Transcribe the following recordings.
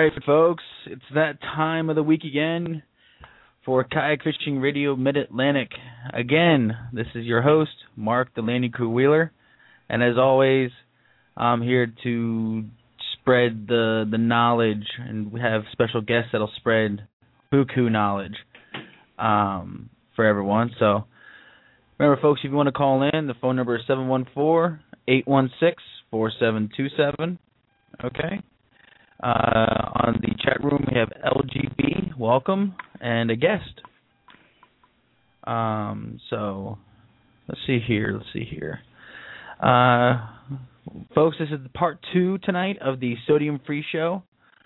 right, folks, it's that time of the week again for Kayak Fishing Radio Mid-Atlantic. Again, this is your host, Mark the Landing Crew Wheeler, and as always, I'm here to spread the knowledge, and we have special guests that'll spread buku knowledge for everyone. So remember, folks, if you want to call in, the phone number is 714-816-4727. Okay. On the chat room, we have LGB, welcome, and a guest. So let's see here. Folks, this is part 2 tonight of the Sodium Free Show.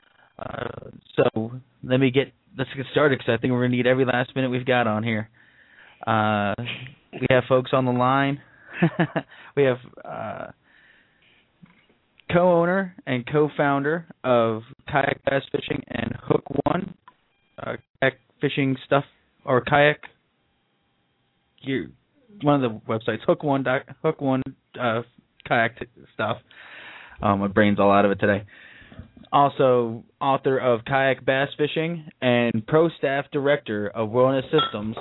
So let's get started, because I think we're going to need every last minute we've got on here. We have folks on the line. We have co-owner and co-founder of Kayak Bass Fishing and Hook One, kayak fishing stuff, or kayak gear. One of the websites, Hook One kayak stuff. My brain's all out of it today. Also, author of Kayak Bass Fishing and pro staff director of Wellness Systems.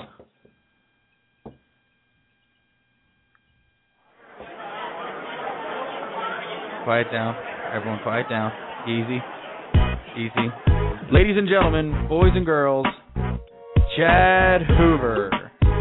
Quiet down. Everyone quiet down. Easy. Ladies and gentlemen, boys and girls, Chad Hoover.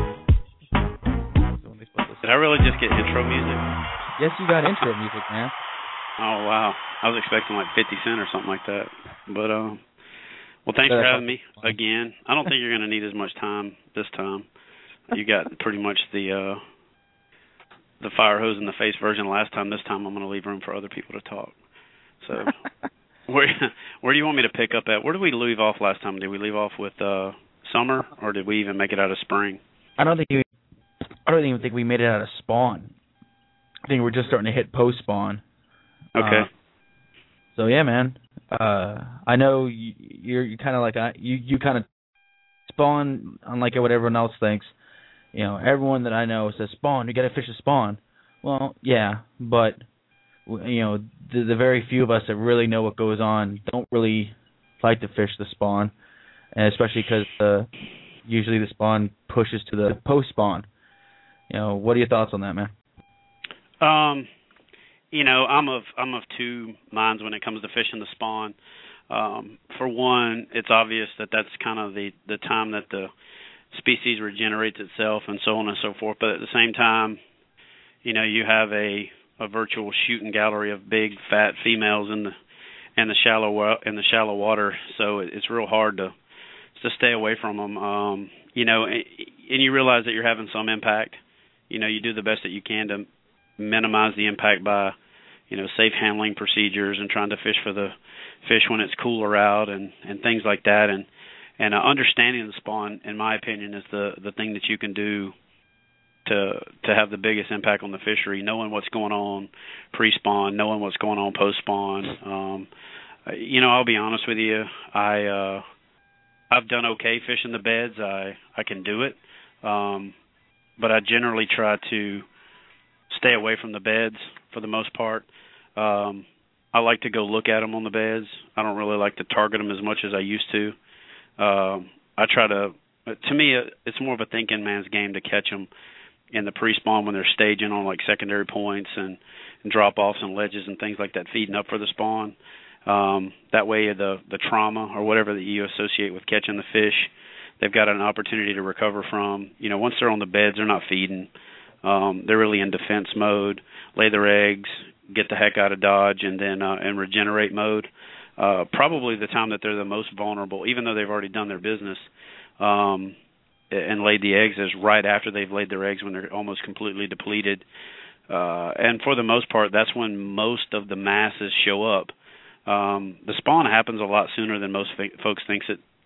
Did I really just get intro music? Yes, you got intro music, man. Oh, wow. I was expecting like 50 Cent or something like that. But, well, thanks for having me again. I don't think you're going to need as much time this time. You got pretty much the fire hose in the face version last time. This time I'm going to leave room for other people to talk. So where do you want me to pick up at? Where did we leave off last time? Did we leave off with summer, or did we even make it out of spring? I don't even think we made it out of spawn. I think we're just starting to hit post spawn. Okay. So yeah, man. I know you're kind of like you kind of spawn unlike what everyone else thinks. You know, everyone that I know says, spawn, you got to fish a spawn. Well, yeah, but, you know, the very few of us that really know what goes on don't really like to fish the spawn, and especially because usually the spawn pushes to the post-spawn. You know, what are your thoughts on that, man? You know, I'm of two minds when it comes to fishing the spawn. For one, it's obvious that that's kind of the time that the species regenerates itself and so on and so forth, but at the same time, you know, you have a virtual shooting gallery of big fat females in the shallow water, so it's real hard to stay away from them. You know, and you realize that you're having some impact. You know, you do the best that you can to minimize the impact by, you know, safe handling procedures and trying to fish for the fish when it's cooler out and things like that. And understanding the spawn, in my opinion, is the thing that you can do to have the biggest impact on the fishery. Knowing what's going on pre-spawn, knowing what's going on post-spawn. You know, I'll be honest with you. I've done okay fishing the beds. I can do it, but I generally try to stay away from the beds for the most part. I like to go look at them on the beds. I don't really like to target them as much as I used to. I try to me, it's more of a thinking man's game to catch them in the pre-spawn when they're staging on like secondary points and drop-offs and ledges and things like that, feeding up for the spawn. That way the trauma or whatever that you associate with catching the fish, they've got an opportunity to recover from. You know, once they're on the beds, they're not feeding. They're really in defense mode, lay their eggs, get the heck out of Dodge, and then in regenerate mode. Probably the time that they're the most vulnerable, even though they've already done their business and laid the eggs, is right after they've laid their eggs when they're almost completely depleted. And for the most part, that's when most of the masses show up. The spawn happens a lot sooner than most folks think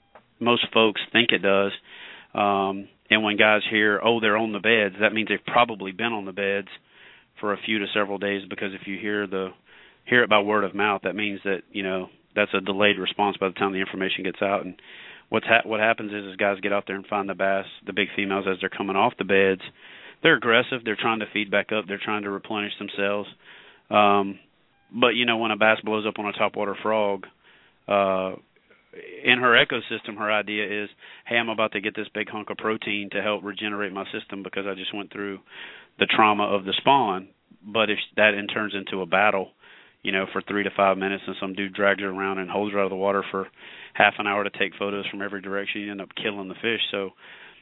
it does. And when guys hear, oh, they're on the beds, that means they've probably been on the beds for a few to several days, because if you hear it by word of mouth, that means that, you know, that's a delayed response by the time the information gets out. And what happens is guys get out there and find the bass, the big females, as they're coming off the beds. They're aggressive. They're trying to feed back up. They're trying to replenish themselves. But, you know, when a bass blows up on a topwater frog, in her ecosystem, her idea is, hey, I'm about to get this big hunk of protein to help regenerate my system because I just went through the trauma of the spawn. But if that in turns into a battle, for 3 to 5 minutes, and some dude drags her around and holds her out of the water for half an hour to take photos from every direction, you end up killing the fish. So,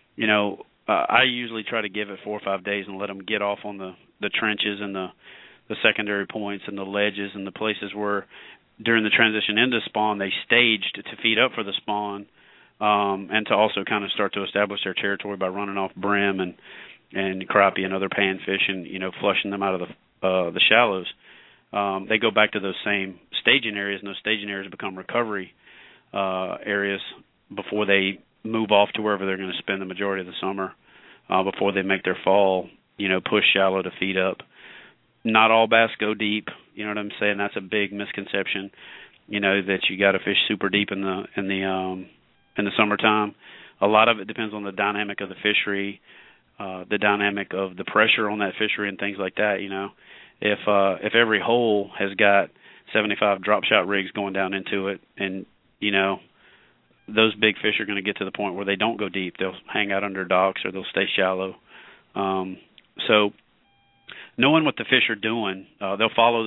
I usually try to give it 4 or 5 days and let them get off on the trenches and the secondary points and the ledges and the places where during the transition into spawn they staged to feed up for the spawn, and to also kind of start to establish their territory by running off brim and crappie and other panfish and flushing them out of the shallows. They go back to those same staging areas, and those staging areas become recovery areas before they move off to wherever they're going to spend the majority of the summer, before they make their fall, push shallow to feed up. Not all bass go deep, you know what I'm saying? That's a big misconception, that you got to fish super deep in the summertime. A lot of it depends on the dynamic of the fishery, the dynamic of the pressure on that fishery and things like that, If every hole has got 75 drop shot rigs going down into it, and those big fish are going to get to the point where they don't go deep. They'll hang out under docks or they'll stay shallow. So knowing what the fish are doing, they'll follow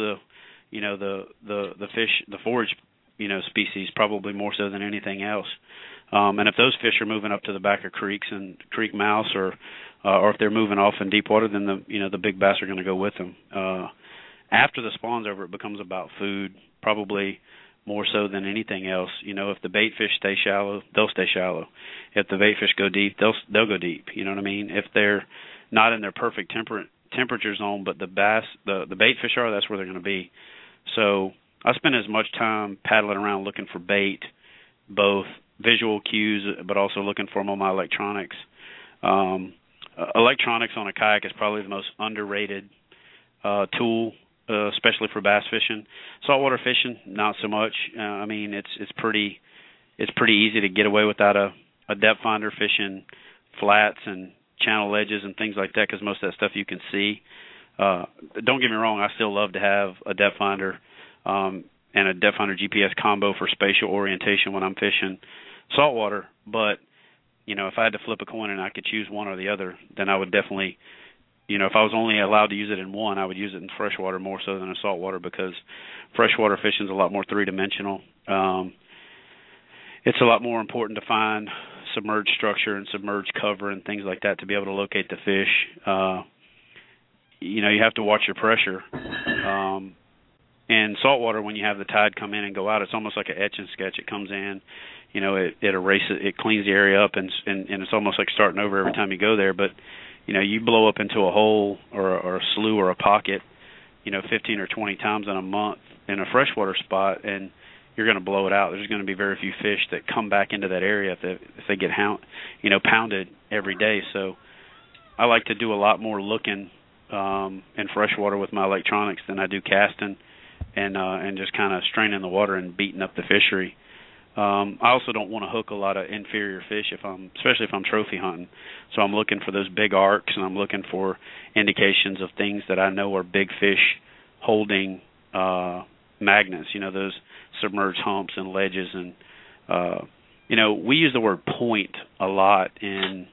the fish, the forage, species probably more so than anything else. And if those fish are moving up to the back of creeks and creek mouths, or if they're moving off in deep water, then the big bass are going to go with them. After the spawn's over, it becomes about food, probably more so than anything else. If the bait fish stay shallow, they'll stay shallow. If the bait fish go deep, they'll go deep. You know what I mean? If they're not in their perfect temperature zone, but the bass, the bait fish are, that's where they're going to be. So I spend as much time paddling around looking for bait, both visual cues, but also looking for them on my electronics. Electronics on a kayak is probably the most underrated tool, especially for bass fishing. Saltwater fishing, not so much. It's pretty easy to get away without a depth finder fishing flats and channel ledges and things like that, because most of that stuff you can see. Don't get me wrong, I still love to have a depth finder and a depth finder GPS combo for spatial orientation when I'm fishing saltwater, but if I had to flip a coin and I could choose one or the other, then I would definitely, if I was only allowed to use it in one, I would use it in freshwater more so than in saltwater, because freshwater fishing is a lot more three-dimensional. It's a lot more important to find submerged structure and submerged cover and things like that to be able to locate the fish. You have to watch your pressure. And saltwater, when you have the tide come in and go out, it's almost like an etch and sketch. It comes in, it erases, it cleans the area up, and it's almost like starting over every time you go there. But you blow up into a hole or a slough or a pocket, 15 or 20 times in a month in a freshwater spot, and you're going to blow it out. There's going to be very few fish that come back into that area if they get pounded every day. So I like to do a lot more looking in freshwater with my electronics than I do casting and just kind of straining the water and beating up the fishery. I also don't want to hook a lot of inferior fish especially if I'm trophy hunting. So I'm looking for those big arcs, and I'm looking for indications of things that I know are big fish holding magnets. Those submerged humps and ledges, and we use the word point a lot in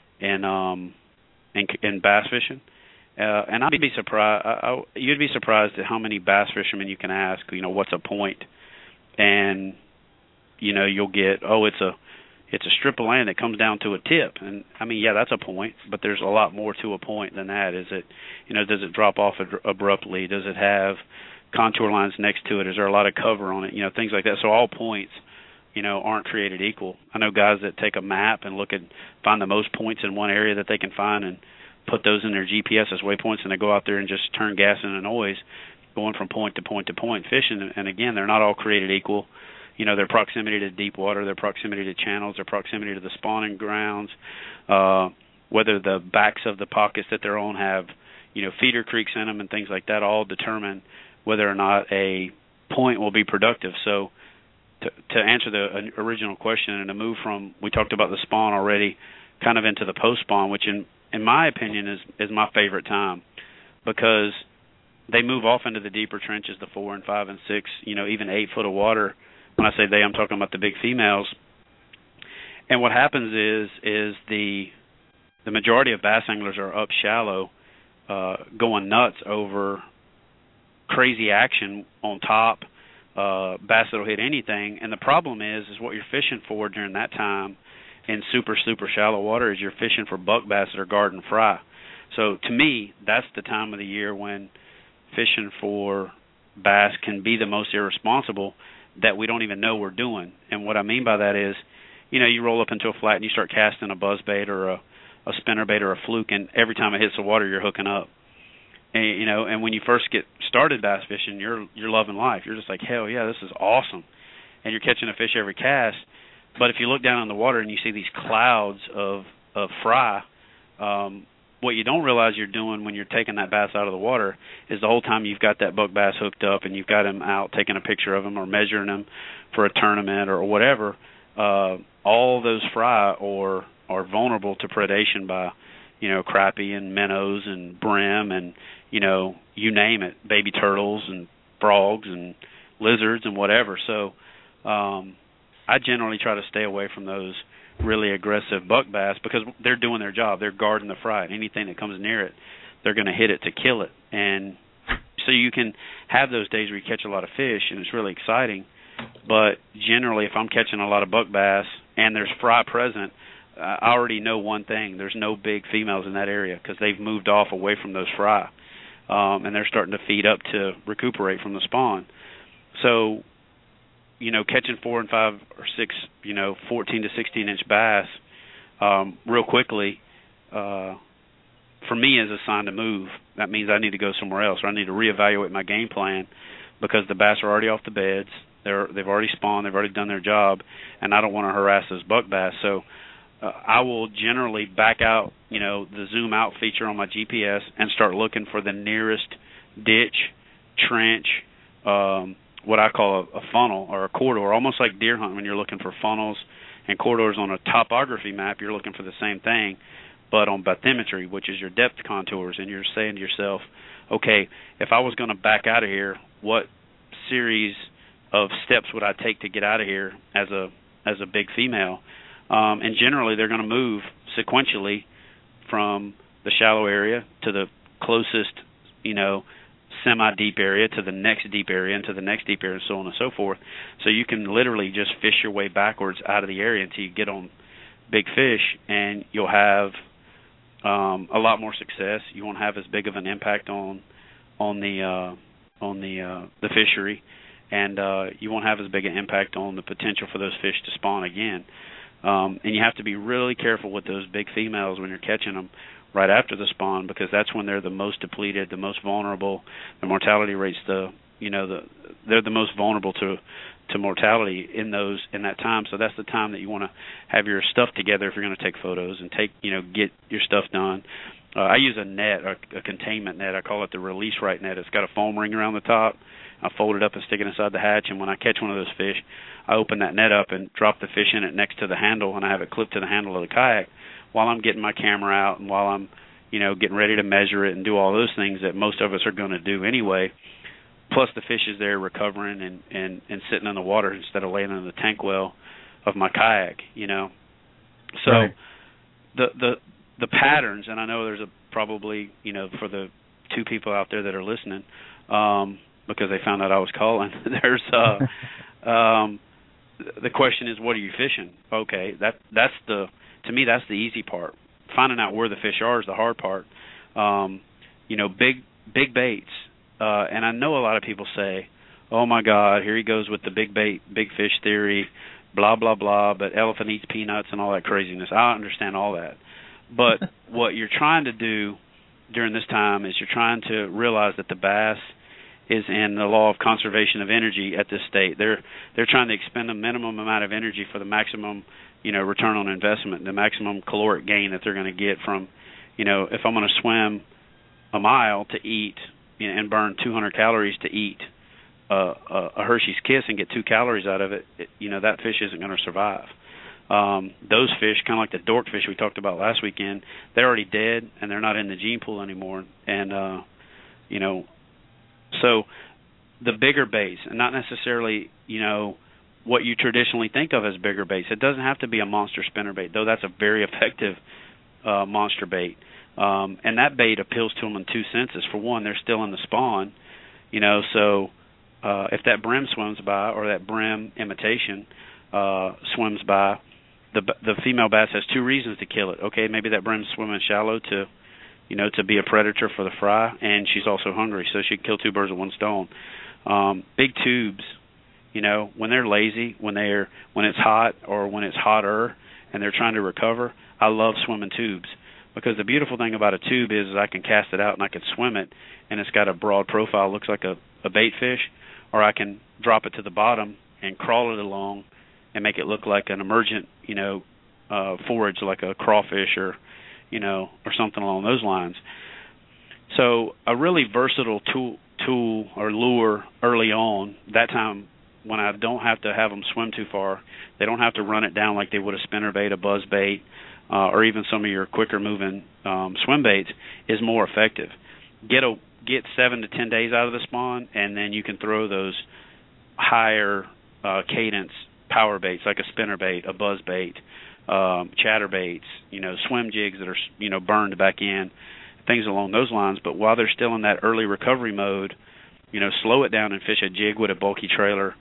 bass fishing. And I'd be surprised. You'd be surprised at how many bass fishermen you can ask. What's a point? And you'll get, it's a strip of land that comes down to a tip. And that's a point, but there's a lot more to a point than that. Is it, does it drop off abruptly? Does it have contour lines next to it? Is there a lot of cover on it? Things like that. So all points, aren't created equal. I know guys that take a map and find the most points in one area that they can find and put those in their GPS as waypoints, and they go out there and just turn gas in a noise, going from point to point to point fishing. And again, they're not all created equal. Their proximity to deep water, their proximity to channels, their proximity to the spawning grounds, whether the backs of the pockets that they're on have, feeder creeks in them and things like that, all determine whether or not a point will be productive. So to answer the original question and to move from, we talked about the spawn already, kind of into the post-spawn, which in my opinion is my favorite time, because they move off into the deeper trenches, the 4 and 5 and 6, even 8 foot of water when I say they, I'm talking about the big females. And what happens is the majority of bass anglers are up shallow, going nuts over crazy action on top, bass that'll hit anything. And the problem is what you're fishing for during that time in super shallow water is you're fishing for buck bass that are garden fry. So to me, that's the time of the year when fishing for bass can be the most irresponsible that we don't even know we're doing. And what I mean by that is, you roll up into a flat and you start casting a buzzbait or a spinnerbait or a fluke, and every time it hits the water, you're hooking up. And, and when you first get started bass fishing, you're loving life. You're just like, hell yeah, this is awesome. And you're catching a fish every cast. But if you look down in the water and you see these clouds of fry, what you don't realize you're doing when you're taking that bass out of the water is the whole time you've got that buck bass hooked up and you've got him out taking a picture of him or measuring him for a tournament or whatever, all those fry are vulnerable to predation by, crappie and minnows and brim and, you name it, baby turtles and frogs and lizards and whatever. So I generally try to stay away from those really aggressive buck bass because they're doing their job. They're guarding the fry. Anything that comes near it, they're going to hit it to kill it. And so you can have those days where you catch a lot of fish and it's really exciting. But generally, if I'm catching a lot of buck bass and there's fry present, I already know one thing. There's no big females in that area because they've moved off away from those fry. And they're starting to feed up to recuperate from the spawn. So, catching 4 and 5 or 6, 14 to 16-inch bass real quickly, for me is a sign to move. That means I need to go somewhere else, or I need to reevaluate my game plan because the bass are already off the beds. They've already spawned. They've already done their job, and I don't want to harass those buck bass. So I will generally back out, the zoom out feature on my GPS and start looking for the nearest ditch, trench, what I call a funnel or a corridor, almost like deer hunting when you're looking for funnels and corridors on a topography map. You're looking for the same thing, but on bathymetry, which is your depth contours, and you're saying to yourself, okay, if I was going to back out of here, what series of steps would I take to get out of here as a big female? And generally, they're going to move sequentially from the shallow area to the closest, semi-deep area to the next deep area and to the next deep area and so on and so forth. So you can literally just fish your way backwards out of the area until you get on big fish, and you'll have a lot more success. You won't have as big of an impact on the fishery, and you won't have as big an impact on the potential for those fish to spawn again. And you have to be really careful with those big females when you're catching them right after the spawn because that's when they're the most depleted, the most vulnerable. The mortality rates, they're the most vulnerable to mortality in that time. So that's the time that you want to have your stuff together if you're going to take photos and get your stuff done. I use a net, a containment net. I call it the release right net. It's got a foam ring around the top. I fold it up and stick it inside the hatch, and when I catch one of those fish, I open that net up and drop the fish in it next to the handle, and I have it clipped to the handle of the kayak while I'm getting my camera out and while I'm, getting ready to measure it and do all those things that most of us are going to do anyway. Plus the fish is there recovering and sitting in the water instead of laying in the tank well of my kayak, So right. The patterns, and I know there's probably, for the two people out there that are listening, because they found out I was calling, there's the question is, what are you fishing? Okay, to me that's the easy part. Finding out where the fish are is the hard part. Big baits. And I know a lot of people say, oh, my God, here he goes with the big bait, big fish theory, blah, blah, blah, but elephant eats peanuts and all that craziness. I understand all that. But what you're trying to do during this time is you're trying to realize that the bass is in the law of conservation of energy at this state. They're trying to expend a minimum amount of energy for the maximum, return on investment, the maximum caloric gain that they're going to get from, if I'm going to swim a mile to eat and burn 200 calories to eat a Hershey's Kiss and get 2 calories out of it, that fish isn't going to survive. Those fish, kind of like the dork fish we talked about last weekend, they're already dead and they're not in the gene pool anymore. And, so the bigger baits, and not necessarily, what you traditionally think of as bigger baits. It doesn't have to be a monster spinnerbait, though that's a very effective monster bait. And that bait appeals to them in two senses. For one, they're still in the spawn, so if that brim swims by, or that brim imitation swims by, the female bass has two reasons to kill it. Okay, maybe that brim's swimming shallow to be a predator for the fry, and she's also hungry, so she can kill two birds with one stone. Big tubes, when they're lazy, when it's hot or when it's hotter and they're trying to recover, I love swimming tubes, because the beautiful thing about a tube is I can cast it out and I can swim it, and it's got a broad profile, looks like a bait fish, or I can drop it to the bottom and crawl it along and make it look like an emergent, forage, like a crawfish or something along those lines. So a really versatile tool or lure early on, that time when I don't have to have them swim too far, they don't have to run it down like they would a spinnerbait, a buzz bait, or even some of your quicker moving swim baits, is more effective. Get 7 to 10 days out of the spawn, and then you can throw those higher cadence power baits like a spinnerbait, a buzz bait, chatterbaits, swim jigs that are burned back in, things along those lines. But while they're still in that early recovery mode, slow it down and fish a jig with a bulky trailer,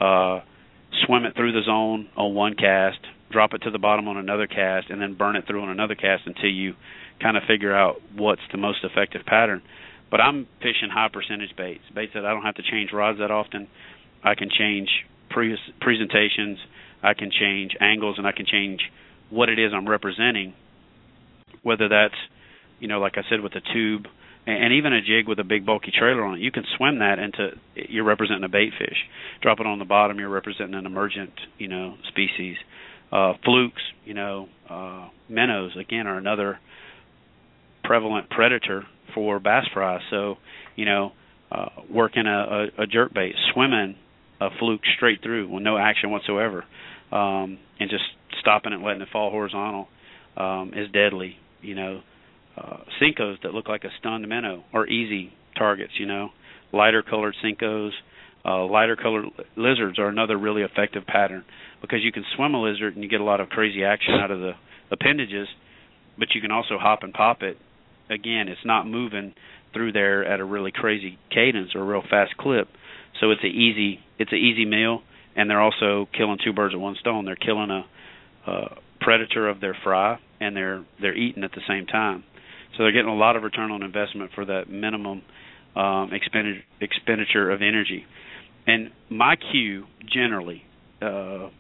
swim it through the zone on one cast, drop it to the bottom on another cast, and then burn it through on another cast until you kind of figure out what's the most effective pattern. But I'm fishing high percentage baits that I don't have to change rods that often. I can change presentations, I can change angles, and I can change what it is I'm representing, whether that's, like I said, with a tube, and even a jig with a big bulky trailer on it. You can swim that into, you're representing a bait fish. Drop it on the bottom, you're representing an emergent, species. Flukes, minnows, again, are another prevalent predator for bass fry. So, working a jerk bait, swimming a fluke straight through with no action whatsoever, and just stopping it and letting it fall horizontal is deadly. Sinkos that look like a stunned minnow are easy targets. Lighter colored sinkos, lighter colored lizards are another really effective pattern, because you can swim a lizard and you get a lot of crazy action out of the appendages, but you can also hop and pop it. Again, it's not moving through there at a really crazy cadence or a real fast clip, so it's an easy meal, and they're also killing two birds with one stone. They're killing a predator of their fry, and they're eating at the same time. So they're getting a lot of return on investment for that minimum expenditure of energy. And my cue generally to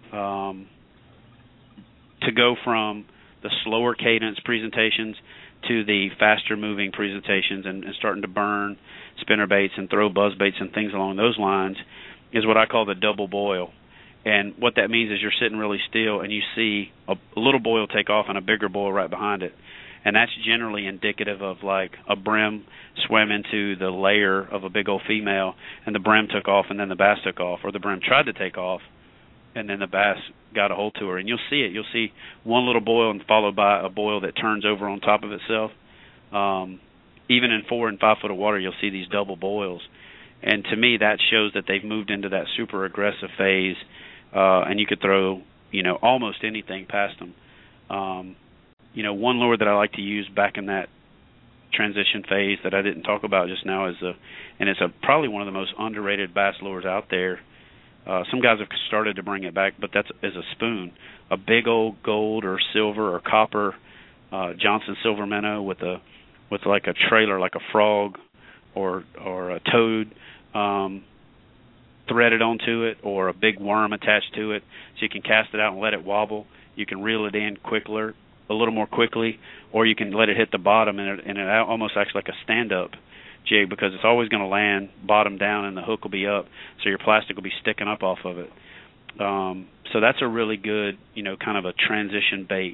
go from the slower cadence presentations to the faster moving presentations and starting to burn spinner baits and throw buzz baits and things along those lines is what I call the double boil. And what that means is you're sitting really still and you see a little boil take off and a bigger boil right behind it. And that's generally indicative of like a brim swam into the layer of a big old female, and the brim took off and then the bass took off, or the brim tried to take off and then the bass got a hold to her. And you'll see it. You'll see one little boil and followed by a boil that turns over on top of itself. Even in 4 and 5 foot of water, you'll see these double boils. And to me, that shows that they've moved into that super aggressive phase, and you could throw, almost anything past them. One lure that I like to use back in that transition phase that I didn't talk about just now is probably one of the most underrated bass lures out there. Some guys have started to bring it back, but is a spoon, a big old gold or silver or copper Johnson silver minnow with like a trailer, like a frog or a toad threaded onto it, or a big worm attached to it, so you can cast it out and let it wobble. You can reel it in a little more quickly, or you can let it hit the bottom, and it almost acts like a stand-up jig, because it's always going to land bottom down and the hook will be up, so your plastic will be sticking up off of it. So that's a really good, kind of a transition bait.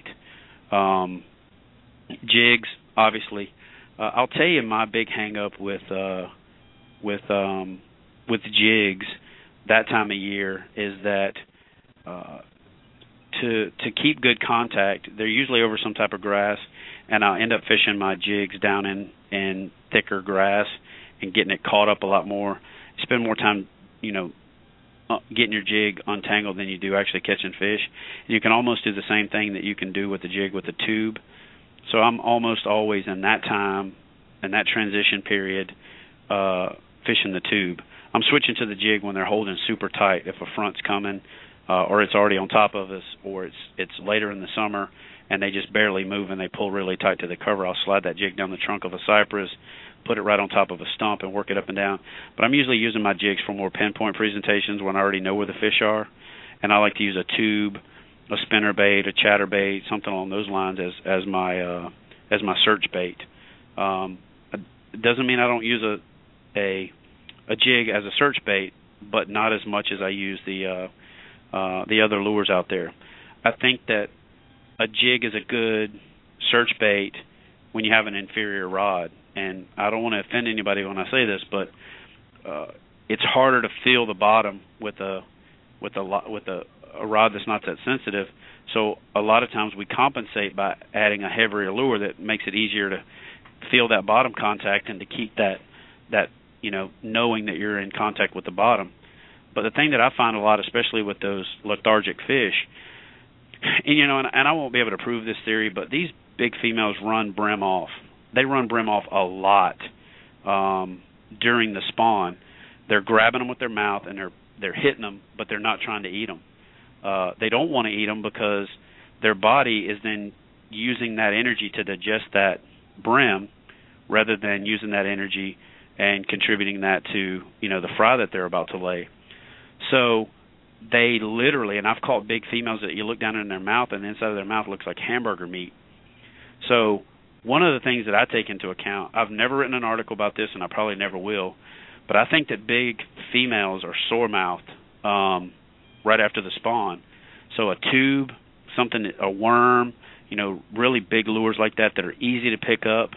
Jigs, obviously. I'll tell you my big hang-up with jigs that time of year is that to keep good contact, they're usually over some type of grass, and I'll end up fishing my jigs down in thicker grass and getting it caught up a lot more. Spend more time, getting your jig untangled than you do actually catching fish. And you can almost do the same thing that you can do with the jig with the tube. So I'm almost always in that time, in that transition period, fishing the tube. I'm switching to the jig when they're holding super tight. If a front's coming, or it's already on top of us, or it's later in the summer and they just barely move and they pull really tight to the cover, I'll slide that jig down the trunk of a cypress, put it right on top of a stump, and work it up and down. But I'm usually using my jigs for more pinpoint presentations when I already know where the fish are, and I like to use a tube, a spinnerbait, a chatterbait, something along those lines as my search bait. It doesn't mean I don't use a jig as a search bait, but not as much as I use the other lures out there. I think that a jig is a good search bait when you have an inferior rod, and I don't want to offend anybody when I say this, but it's harder to feel the bottom with a rod that's not that sensitive. So a lot of times we compensate by adding a heavier lure that makes it easier to feel that bottom contact and to keep that knowing that you're in contact with the bottom. But the thing that I find a lot, especially with those lethargic fish, and I won't be able to prove this theory, but these big females run brim off. They run brim off a lot during the spawn. They're grabbing them with their mouth and they're hitting them, but they're not trying to eat them. They don't want to eat them because their body is then using that energy to digest that brim rather than using that energy and contributing that to the fry that they're about to lay. So they literally, and I've caught big females that you look down in their mouth and the inside of their mouth looks like hamburger meat. So one of the things that I take into account, I've never written an article about this and I probably never will, but I think that big females are sore-mouthed right after the spawn. So a tube, a worm, really big lures like that are easy to pick up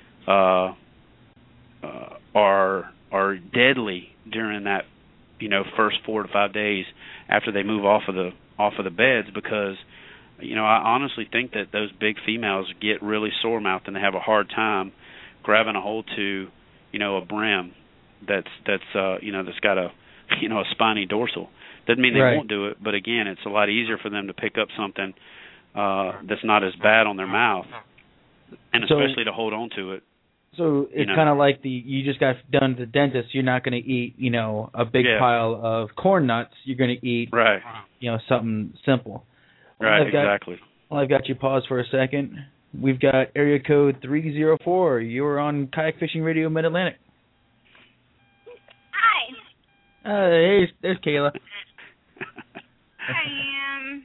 are deadly during that first 4 to 5 days after they move off of the beds, because I honestly think that those big females get really sore mouthed and they have a hard time grabbing a hold to a brim that's got a spiny dorsal. Doesn't mean they won't do it, but again, it's a lot easier for them to pick up something that's not as bad on their mouth, and especially to hold on to it. So it's kind of like you just got done to the dentist. You're not going to eat, a big pile of corn nuts. You're going to eat, something simple. Right, exactly. Well, I've got you paused for a second. We've got area code 304. You're on Kayak Fishing Radio Mid-Atlantic. Hi. Hey, there's Kayla. I am.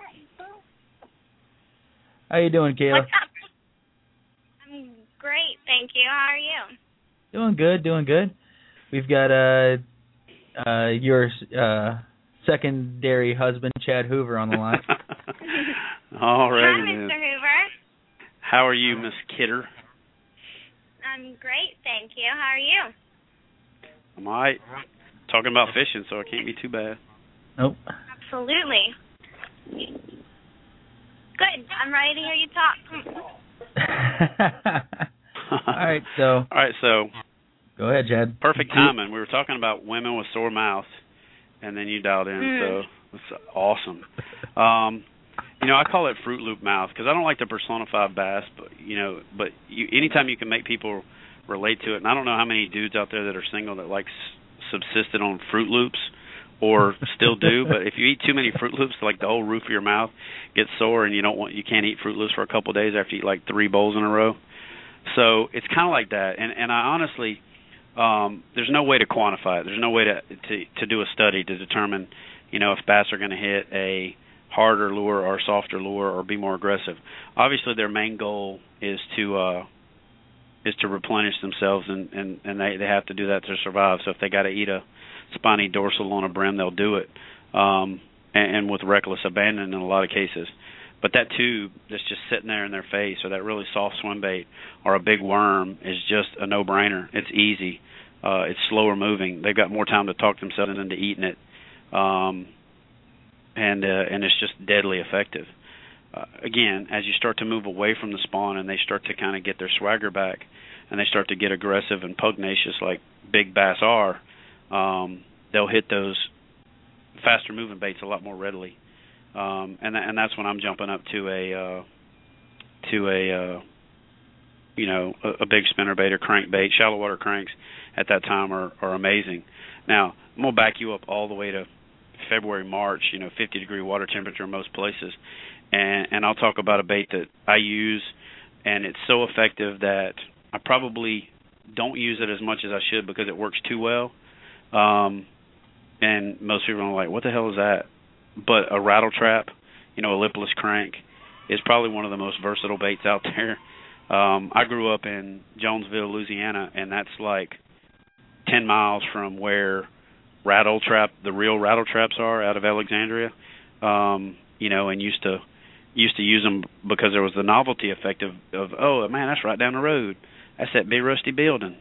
How you doing, Kayla? What's up? I'm great, thank you. How are you? Doing good. We've got your secondary husband, Chad Hoover, on the line. All right. Hi, Mr. Hoover. How are you, Miss Kidder? I'm great, thank you. How are you? I'm all right. Talking about fishing, so it can't be too bad. Nope. Absolutely. Good. I'm ready to hear you talk. All right, so. Go ahead, Chad. Perfect timing. We were talking about women with sore mouths, and then you dialed in, so it's awesome. I call it Fruit Loop mouth because I don't like to personify bass, but anytime you can make people relate to it, and I don't know how many dudes out there that are single that subsisted on Fruit Loops or still do, but if you eat too many Fruit Loops, the whole roof of your mouth gets sore, and you can't eat Fruit Loops for a couple of days after you eat 3 bowls in a row. So it's kind of like that, and I honestly, there's no way to quantify it. There's no way to do a study to determine, if bass are going to hit a harder lure or softer lure or be more aggressive. Obviously, their main goal is to replenish themselves, and they have to do that to survive. So if they got to eat a spiny dorsal on a brim, they'll do it, and with reckless abandon in a lot of cases. But that tube that's just sitting there in their face, or that really soft swim bait, or a big worm is just a no-brainer. It's easy. It's slower moving. They've got more time to talk themselves into eating it, and it's just deadly effective. Again, as you start to move away from the spawn and they start to kind of get their swagger back, and they start to get aggressive and pugnacious like big bass are, they'll hit those faster moving baits a lot more readily, and that's when I'm jumping up to a big spinnerbait or crankbait. Shallow water cranks at that time are amazing. Now I'm gonna back you up all the way to February, March. 50-degree water temperature in most places, and I'll talk about a bait that I use, and it's so effective that I probably don't use it as much as I should because it works too well. And most people are like, what the hell is that? But a rattle trap, a lipless crank, is probably one of the most versatile baits out there. I grew up in Jonesville, Louisiana, and that's like 10 miles from where the real rattle traps are out of Alexandria. And used to use them because there was the novelty effect of oh man, that's right down the road. That's that big rusty building,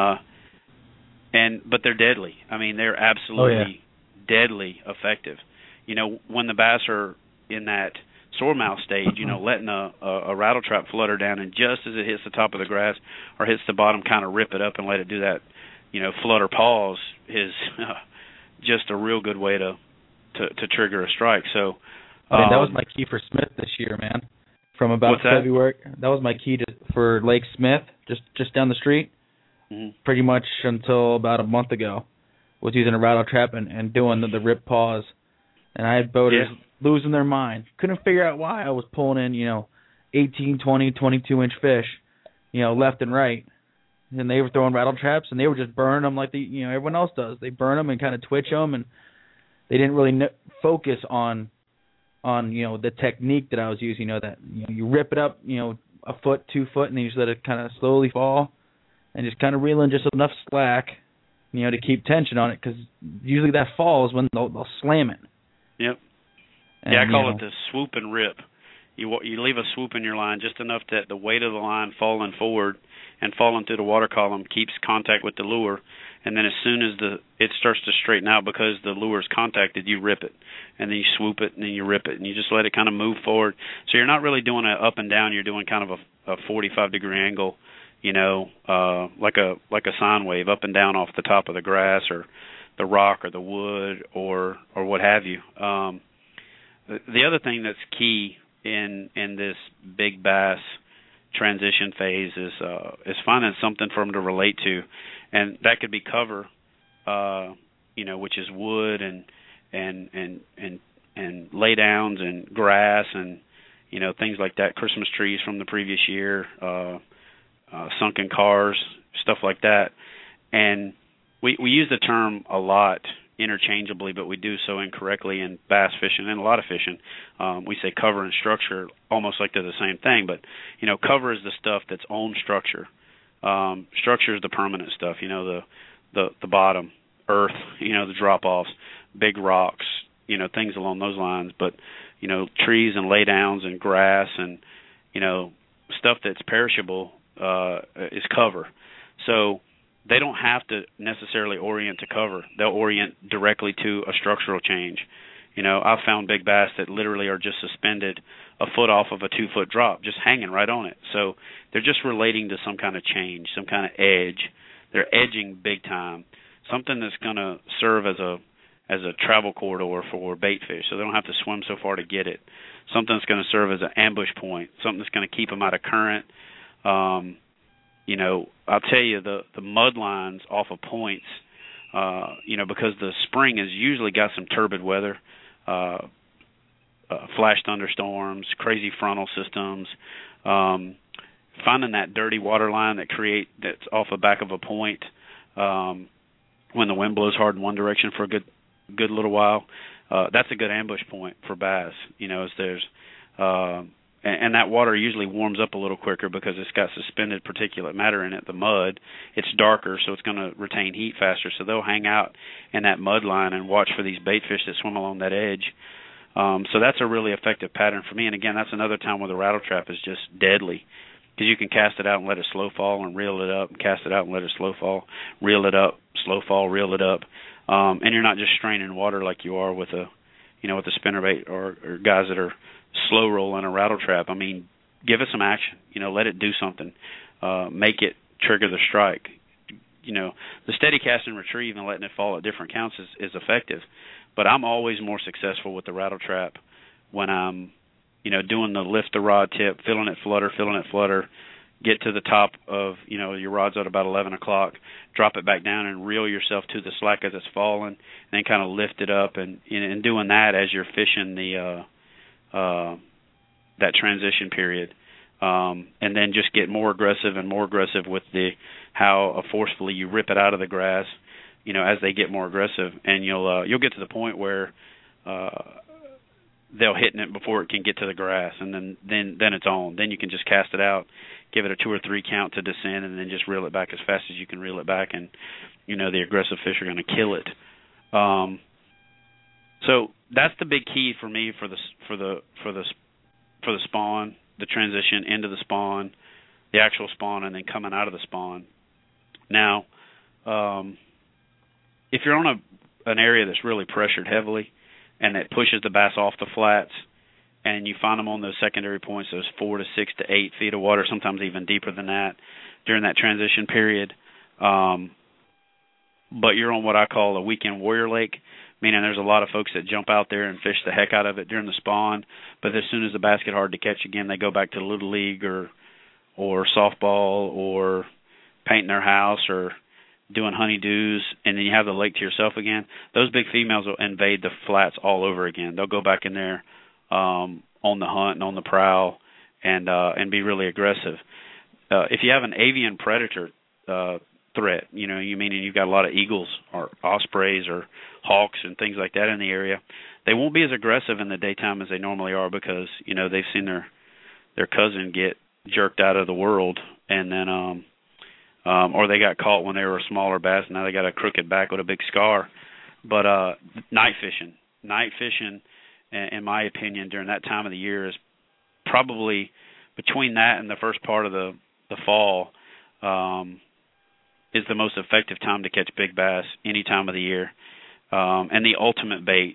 but they're deadly. I mean, they're absolutely deadly effective. When the bass are in that sore mouth stage, letting a rattle trap flutter down, and just as it hits the top of the grass or hits the bottom, kind of rip it up and let it do that, flutter pause is just a real good way to trigger a strike. So that was my key for Smith this year, man. From about February, that was my key for Lake Smith, just down the street. Mm-hmm. Pretty much until about a month ago, was using a rattle trap and doing the rip pause, and I had boaters losing their mind. Couldn't figure out why I was pulling in 18, 20, 22-inch fish, left and right, and they were throwing rattle traps and they were just burning them like everyone else does. They burn them and kind of twitch them, and they didn't really focus on the technique that I was using. That you rip it up a foot, 2 foot, and then you just let it kind of slowly fall. And just kind of reel in just enough slack, to keep tension on it, because usually that falls when they'll slam it. Yep. And, I call it the swoop and rip. You leave a swoop in your line just enough that the weight of the line falling forward and falling through the water column keeps contact with the lure, and then as soon as it starts to straighten out because the lure's contacted, you rip it, and then you swoop it, and then you rip it, and you just let it kind of move forward. So you're not really doing an up and down. You're doing kind of a 45-degree angle. Like a sine wave up and down off the top of the grass or the rock or the wood or what have you. The other thing that's key in this big bass transition phase is finding something for them to relate to, and that could be cover, which is wood and lay downs and grass and things like that. Christmas trees from the previous year. Sunken cars, stuff like that. And we use the term a lot interchangeably, but we do so incorrectly in bass fishing and a lot of fishing. We say cover and structure almost like they're the same thing, but cover is the stuff that's on structure. Structure is the permanent stuff, the bottom, earth, the drop-offs, big rocks, things along those lines. But trees and lay downs and grass and stuff that's perishable is cover. So they don't have to necessarily orient to cover. They'll orient directly to a structural change. I've found big bass that literally are just suspended a foot off of a 2-foot drop, just hanging right on it. So they're just relating to some kind of change, some kind of edge. They're edging big time, something that's going to serve as a travel corridor for bait fish, so they don't have to swim so far to get it. Something that's going to serve as an ambush point, something that's going to keep them out of current. I'll tell you, the mud lines off of points, because the spring has usually got some turbid weather, flash thunderstorms, crazy frontal systems, finding that dirty water line that's off the back of a point when the wind blows hard in one direction for a good little while, that's a good ambush point for bass. As there's and that water usually warms up a little quicker because it's got suspended particulate matter in it, the mud. It's darker, so it's going to retain heat faster. So they'll hang out in that mud line and watch for these bait fish that swim along that edge. So that's a really effective pattern for me. And, again, that's another time where the rattle trap is just deadly because you can cast it out and let it slow fall and reel it up, and cast it out and let it slow fall, reel it up, slow fall, reel it up. And you're not just straining water like you are with a spinnerbait or guys that are slow rolling a rattle trap. I mean, give it some action. Let it do something. Make it trigger the strike. The steady cast and retrieve and letting it fall at different counts is effective. But I'm always more successful with the rattle trap when I'm, doing the lift the rod tip, feeling it flutter, get to the top of, your rod's at about 11 o'clock, drop it back down and reel yourself to the slack as it's falling, and then kind of lift it up, and doing that as you're fishing that transition period. And then just get more aggressive and more aggressive with how forcefully you rip it out of the grass, as they get more aggressive, and you'll get to the point where they'll hit it before it can get to the grass, and then it's on. Then you can just cast it out, give it a 2 or 3 count to descend, and then just reel it back as fast as you can reel it back, and the aggressive fish are going to kill it. So that's the big key for me for the spawn, the transition into the spawn, the actual spawn, and then coming out of the spawn. Now, if you're on an area that's really pressured heavily and that pushes the bass off the flats, and you find them on those secondary points, those 4 to 6 to 8 feet of water, sometimes even deeper than that during that transition period, but you're on what I call a weekend warrior lake, meaning there's a lot of folks that jump out there and fish the heck out of it during the spawn, but as soon as the bass get hard to catch again, they go back to Little League or softball or painting their house or doing honeydews, and then you have the lake to yourself again. Those big females will invade the flats all over again. They'll go back in there on the hunt and on the prowl and be really aggressive. If you have an avian predator threat, meaning you've got a lot of eagles or ospreys or hawks and things like that in the area, they won't be as aggressive in the daytime as they normally are because they've seen their cousin get jerked out of the world, and then or they got caught when they were a smaller bass, and now they got a crooked back with a big scar. But night fishing, in my opinion, during that time of the year is probably between that and the first part of the fall is the most effective time to catch big bass any time of the year. And the ultimate bait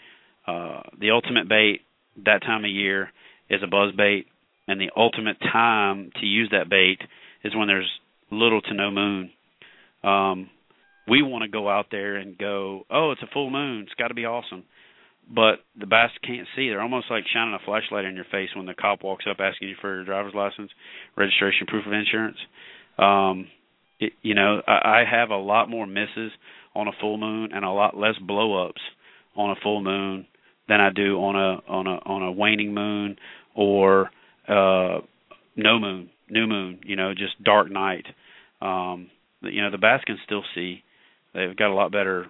that time of year is a buzz bait, and the ultimate time to use that bait is when there's little to no moon. We want to go out there and go, oh, it's a full moon, it's got to be awesome. But the bass can't see. They're almost like shining a flashlight in your face when the cop walks up asking you for your driver's license, registration, proof of insurance. I have a lot more misses on a full moon and a lot less blow-ups on a full moon than I do on a waning moon or no moon, new moon. Just dark night. The bass can still see. They've got a lot better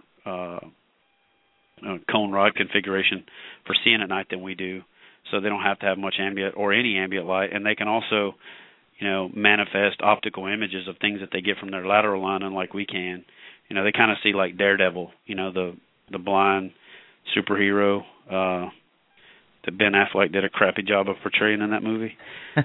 cone rod configuration for seeing at night than we do, so they don't have to have much ambient or any ambient light, and they can also manifest optical images of things that they get from their lateral line, unlike we can. They kind of see like Daredevil, the blind superhero that Ben Affleck did a crappy job of portraying in that movie.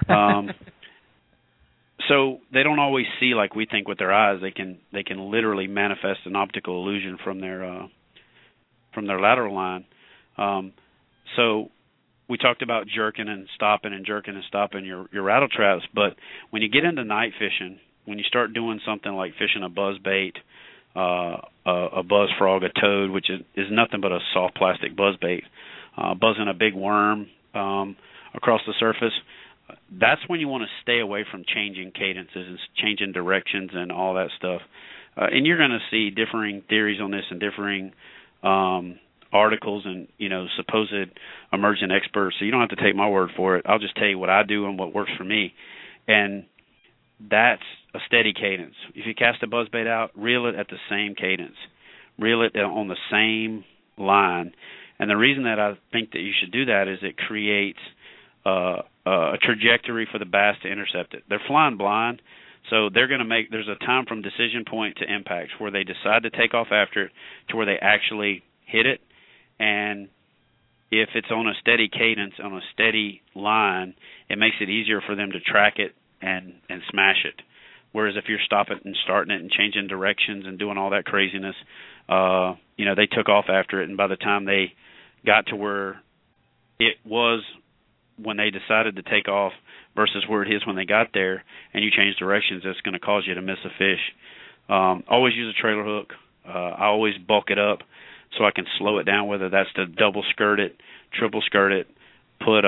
So they don't always see like we think with their eyes. They can literally manifest an optical illusion from their lateral line. So we talked about jerking and stopping your rattle traps, but when you get into night fishing, when you start doing something like fishing a buzz bait, a buzz frog, a toad, which is nothing but a soft plastic buzz bait, buzzing a big worm across the surface, that's when you want to stay away from changing cadences and changing directions and all that stuff. And you're going to see differing theories on this and differing articles and supposed emergent experts, so you don't have to take my word for it. I'll just tell you what I do and what works for me, and that's a steady cadence. If you cast a buzzbait out, reel it at the same cadence, reel it on the same line. And the reason that I think that you should do that is it creates a trajectory for the bass to intercept it. They're flying blind, so they're going to there's a time from decision point to impact where they decide to take off after it to where they actually hit it. And if it's on a steady cadence, on a steady line, it makes it easier for them to track it and smash it. Whereas if you're stopping and starting it and changing directions and doing all that craziness, they took off after it, and by the time they got to where it was when they decided to take off versus where it is when they got there, and you change directions, it's going to cause you to miss a fish. Always use a trailer hook. I always bulk it up. so I can slow it down, whether that's to double skirt it, triple skirt it, put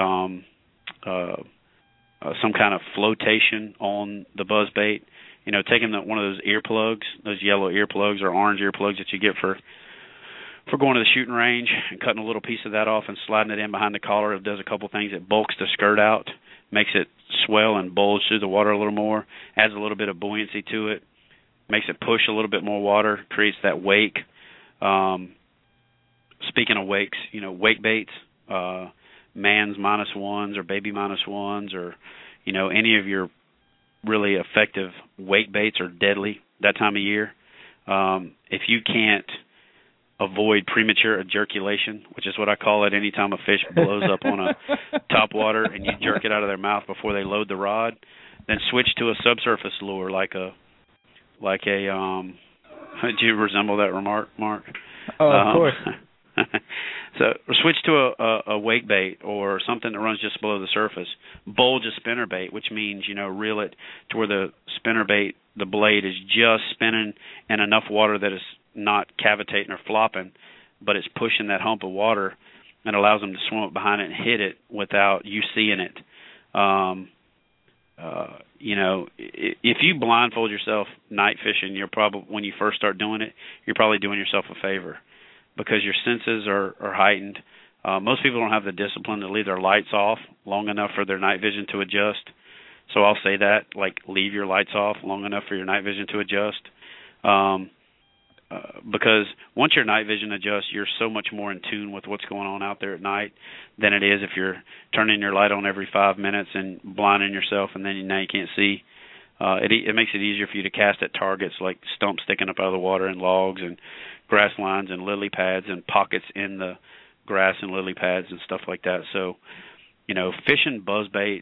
some kind of flotation on the buzzbait. Taking one of those earplugs, those yellow earplugs or orange earplugs that you get for going to the shooting range, and cutting a little piece of that off and sliding it in behind the collar. It does a couple things. It bulks the skirt out, makes it swell and bulge through the water a little more, adds a little bit of buoyancy to it, makes it push a little bit more water, creates that wake. Speaking of wakes, wake baits, man's -1s or baby -1s, or any of your really effective wake baits are deadly that time of year. If you can't avoid premature ejaculation, which is what I call it anytime a fish blows up on a topwater and you jerk it out of their mouth before they load the rod, then switch to a subsurface lure like a do you resemble that remark, Mark? Oh, of course. So switch to a wake bait or something that runs just below the surface. Bulge a spinner bait, which means, reel it to where the spinner bait, the blade is just spinning in enough water that it's not cavitating or flopping, but it's pushing that hump of water and allows them to swim up behind it and hit it without you seeing it. If you blindfold yourself night fishing, when you first start doing it, you're probably doing yourself a favor, because your senses are heightened. Most people don't have the discipline to leave their lights off long enough for their night vision to adjust. So I'll say that, leave your lights off long enough for your night vision to adjust. Because once your night vision adjusts, you're so much more in tune with what's going on out there at night than it is if you're turning your light on every 5 minutes and blinding yourself, and then now you can't see. It makes it easier for you to cast at targets like stumps sticking up out of the water and logs and grass lines and lily pads and pockets in the grass and lily pads and stuff like that. So, fishing buzzbaits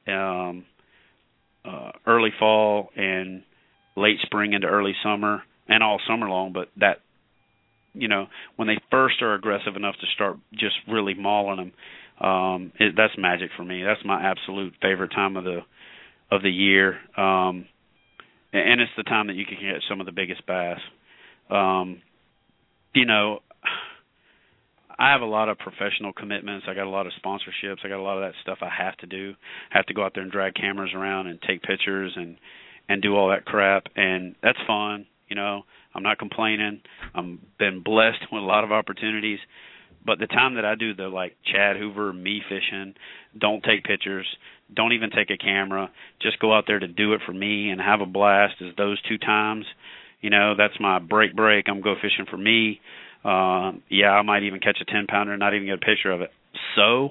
early fall and late spring into early summer and all summer long, but that, when they first are aggressive enough to start just really mauling them, that's magic for me. That's my absolute favorite time of the year, and it's the time that you can get some of the biggest bass. I have a lot of professional commitments. I got a lot of sponsorships. I got a lot of that stuff I have to do. I have to go out there and drag cameras around and take pictures and do all that crap, and that's fun. I'm not complaining. I've been blessed with a lot of opportunities. But the time that I do the Chad Hoover, me fishing, don't take pictures, don't even take a camera, just go out there to do it for me and have a blast, is those 2 times. That's my break. I'm go fishing for me. I might even catch a 10-pounder and not even get a picture of it. So,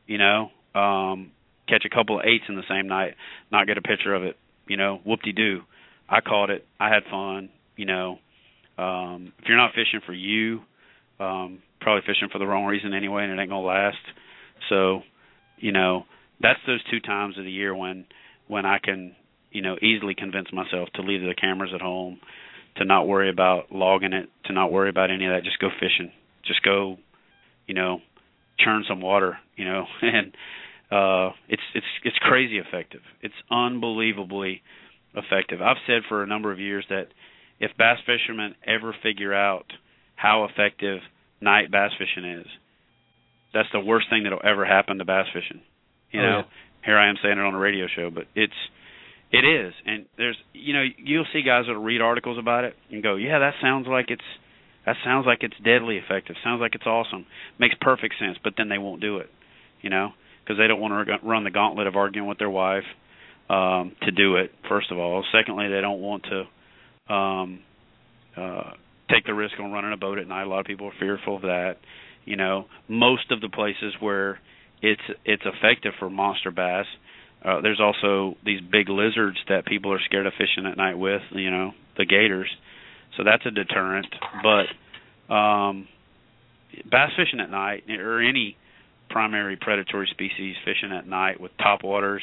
catch a couple of 8s in the same night, not get a picture of it. Whoop-de-doo. I caught it. I had fun. If you're not fishing for you, probably fishing for the wrong reason anyway, and it ain't gonna last. So, that's those 2 times of the year when I can, easily convince myself to leave the cameras at home, to not worry about logging it, to not worry about any of that. Just go fishing. Just go, churn some water, and it's crazy effective. It's unbelievably effective. I've said for a number of years that if bass fishermen ever figure out how effective night bass fishing is, that's the worst thing that'll ever happen to bass fishing. Here I am saying it on a radio show, but it is. And there's, you'll see guys that'll read articles about it and go, yeah, that sounds like it's deadly effective. Sounds like it's awesome. Makes perfect sense, but then they won't do it, because they don't want to run the gauntlet of arguing with their wife to do it, first of all. Secondly, they don't want to take the risk on running a boat at night. A lot of people are fearful of that. Most of the places where it's effective for monster bass, there's also these big lizards that people are scared of fishing at night with, the gators. So that's a deterrent. But bass fishing at night, or any primary predatory species fishing at night with topwaters,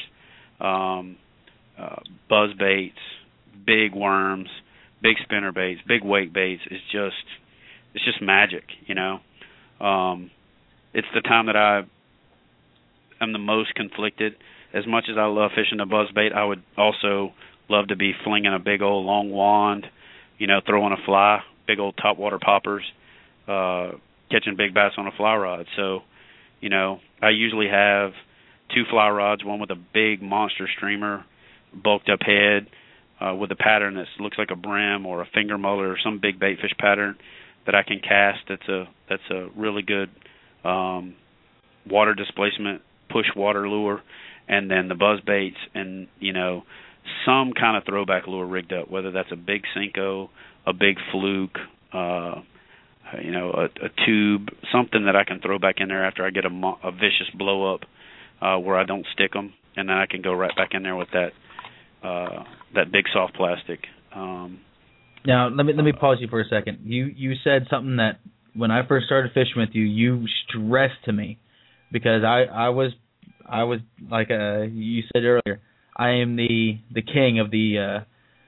buzz baits, big worms, big spinner baits, big wake baits, it's just magic, It's the time that I am the most conflicted. As much as I love fishing a buzz bait, I would also love to be flinging a big old long wand, throwing a fly, big old topwater poppers. catching big bass on a fly rod. So, I usually have 2 fly rods, one with a big monster streamer, bulked up head, with a pattern that looks like a brim or a finger mullet or some big bait fish pattern that I can cast. That's a really good water displacement push water lure, and then the buzz baits and some kind of throwback lure rigged up, whether that's a big Senko, a big fluke, a tube, something that I can throw back in there after I get a vicious blow up where I don't stick them, and then I can go right back in there with that big soft plastic. Now let me pause you for a second. You said something that when I first started fishing with you, you stressed to me, because I was like you said earlier, I am the king of the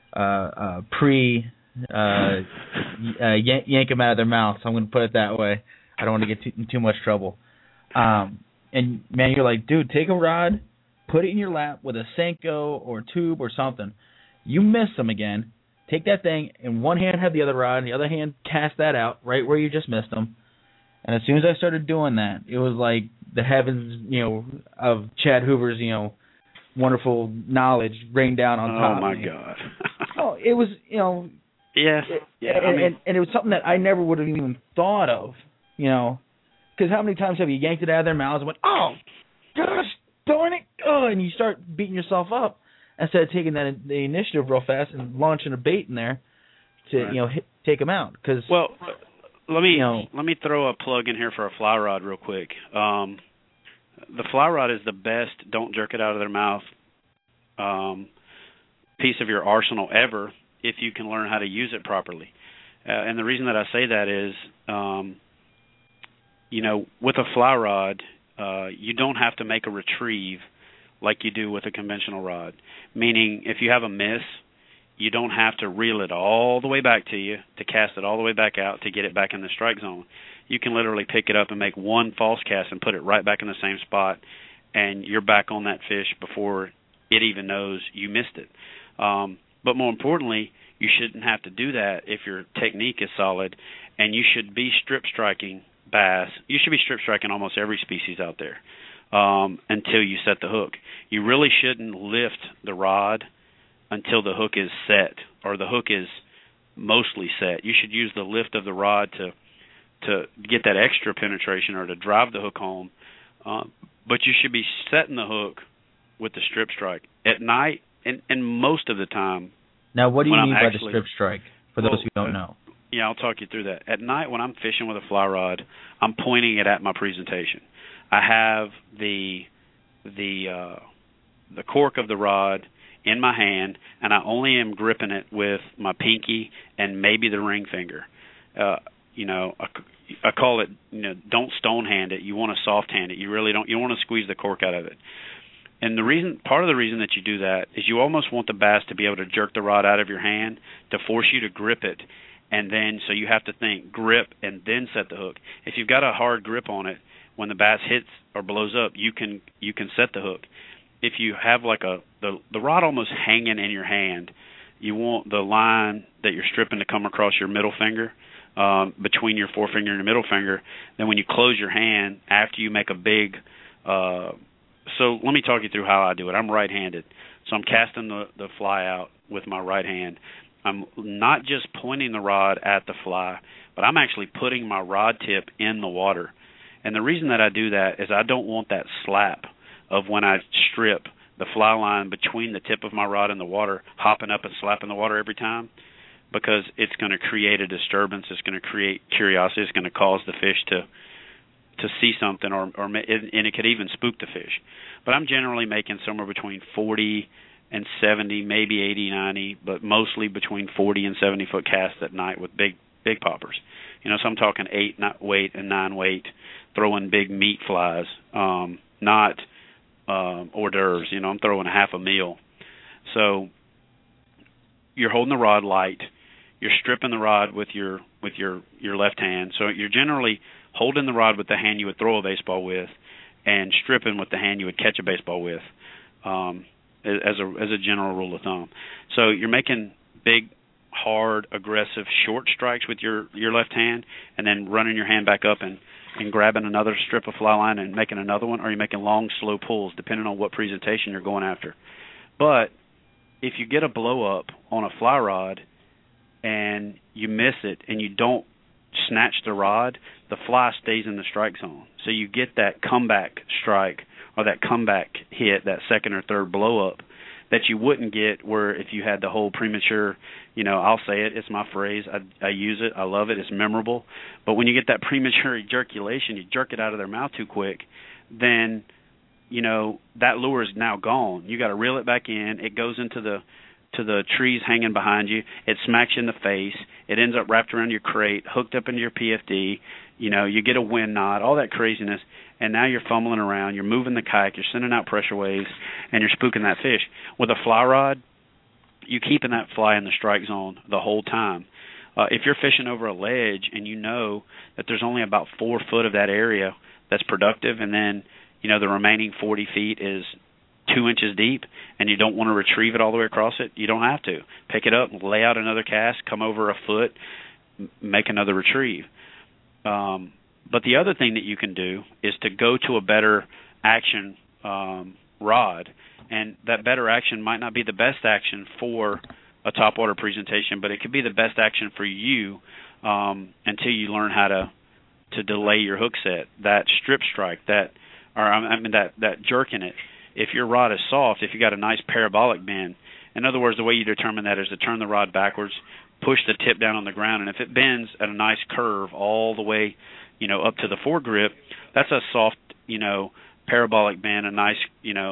yank them out of their mouth. So I'm going to put it that way. I don't want to get in too much trouble. And man, you're like, dude, take a rod, put it in your lap with a Senko or tube or something. You miss them again. Take that thing in one hand, have the other rod, in the other hand, cast that out right where you just missed them. And as soon as I started doing that, it was like the heavens, of Chad Hoover's, wonderful knowledge rained down on top of me. Oh, my God. Oh, it was, Yes. And it was something that I never would have even thought of, because how many times have you yanked it out of their mouths and went, oh, gosh, darn it, and you start beating yourself up instead of taking the initiative real fast and launching a bait in there to, take them out. Cause, let me throw a plug in here for a fly rod real quick. The fly rod is the best don't jerk it out of their mouth piece of your arsenal ever if you can learn how to use it properly. And the reason that I say that is, with a fly rod, you don't have to make a retrieve like you do with a conventional rod. Meaning, if you have a miss, you don't have to reel it all the way back to you, to cast it all the way back out to get it back in the strike zone. You can literally pick it up and make one false cast and put it right back in the same spot, and you're back on that fish before it even knows you missed it. But more importantly, you shouldn't have to do that if your technique is solid, and you should be strip striking bass. You should be strip striking almost every species out there until you set the hook. You really shouldn't lift the rod until the hook is set, or the hook is mostly set. You should use the lift of the rod to get that extra penetration or to drive the hook home. But you should be setting the hook with the strip strike at night, and most of the time. Now, what do you mean by the strip strike, for those who don't know? Yeah, I'll talk you through that. At night, when I'm fishing with a fly rod, I'm pointing it at my presentation. I have the cork of the rod in my hand, and I only am gripping it with my pinky and maybe the ring finger. I call it, don't stone hand it. You want to soft hand it. You really don't. You don't want to squeeze the cork out of it. And part of the reason that you do that is you almost want the bass to be able to jerk the rod out of your hand to force you to grip it, and then so you have to think grip and then set the hook. If you've got a hard grip on it, when the bass hits or blows up, you can set the hook. If you have like the rod almost hanging in your hand, you want the line that you're stripping to come across your middle finger, between your forefinger and your middle finger. Then when you close your hand, after you make a big so let me talk you through how I do it. I'm right-handed, so I'm casting the fly out with my right hand. I'm not just pointing the rod at the fly, but I'm actually putting my rod tip in the water. And the reason that I do that is I don't want that slap of when I strip the fly line between the tip of my rod and the water, hopping up and slapping the water every time, because it's going to create a disturbance. It's going to create curiosity. It's going to cause the fish to see something, and it could even spook the fish. But I'm generally making somewhere between 40 and 70, maybe 80, 90, but mostly between 40 and 70 foot casts at night with big poppers. So I'm talking 8 weight and 9 weight, throwing big meat flies, not hors d'oeuvres. I'm throwing a half a meal. So you're holding the rod light. You're stripping the rod with your left hand. So you're generally holding the rod with the hand you would throw a baseball with, and stripping with the hand you would catch a baseball with, as a general rule of thumb. So you're making big hard, aggressive, short strikes with your left hand, and then running your hand back up and grabbing another strip of fly line and making another one, or are you making long, slow pulls, depending on what presentation you're going after. But if you get a blow up on a fly rod and you miss it and you don't snatch the rod, the fly stays in the strike zone. So you get that comeback strike or that comeback hit, that second or third blow up that you wouldn't get where if you had the whole premature, I'll say it, it's my phrase, I use it, I love it, it's memorable. But when you get that premature ejaculation, you jerk it out of their mouth too quick, then, that lure is now gone. You got to reel it back in. It goes into the trees hanging behind you. It smacks you in the face. It ends up wrapped around your crate, hooked up into your PFD. You get a wind knot, all that craziness, and now you're fumbling around. You're moving the kayak. You're sending out pressure waves, and you're spooking that fish. With a fly rod, you're keeping that fly in the strike zone the whole time. If you're fishing over a ledge and you know that there's only about 4 foot of that area that's productive, and then the remaining 40 feet is 2 inches deep, and you don't want to retrieve it all the way across it, you don't have to. Pick it up, lay out another cast, come over a foot, make another retrieve. But the other thing that you can do is to go to a better action rod, and that better action might not be the best action for a topwater presentation, but it could be the best action for you until you learn how to delay your hook set. That strip strike, that jerk in it. If your rod is soft, if you got a nice parabolic bend, in other words, the way you determine that is to turn the rod backwards, push the tip down on the ground, and if it bends at a nice curve all the way, up to the foregrip, that's a soft, parabolic bend, a nice,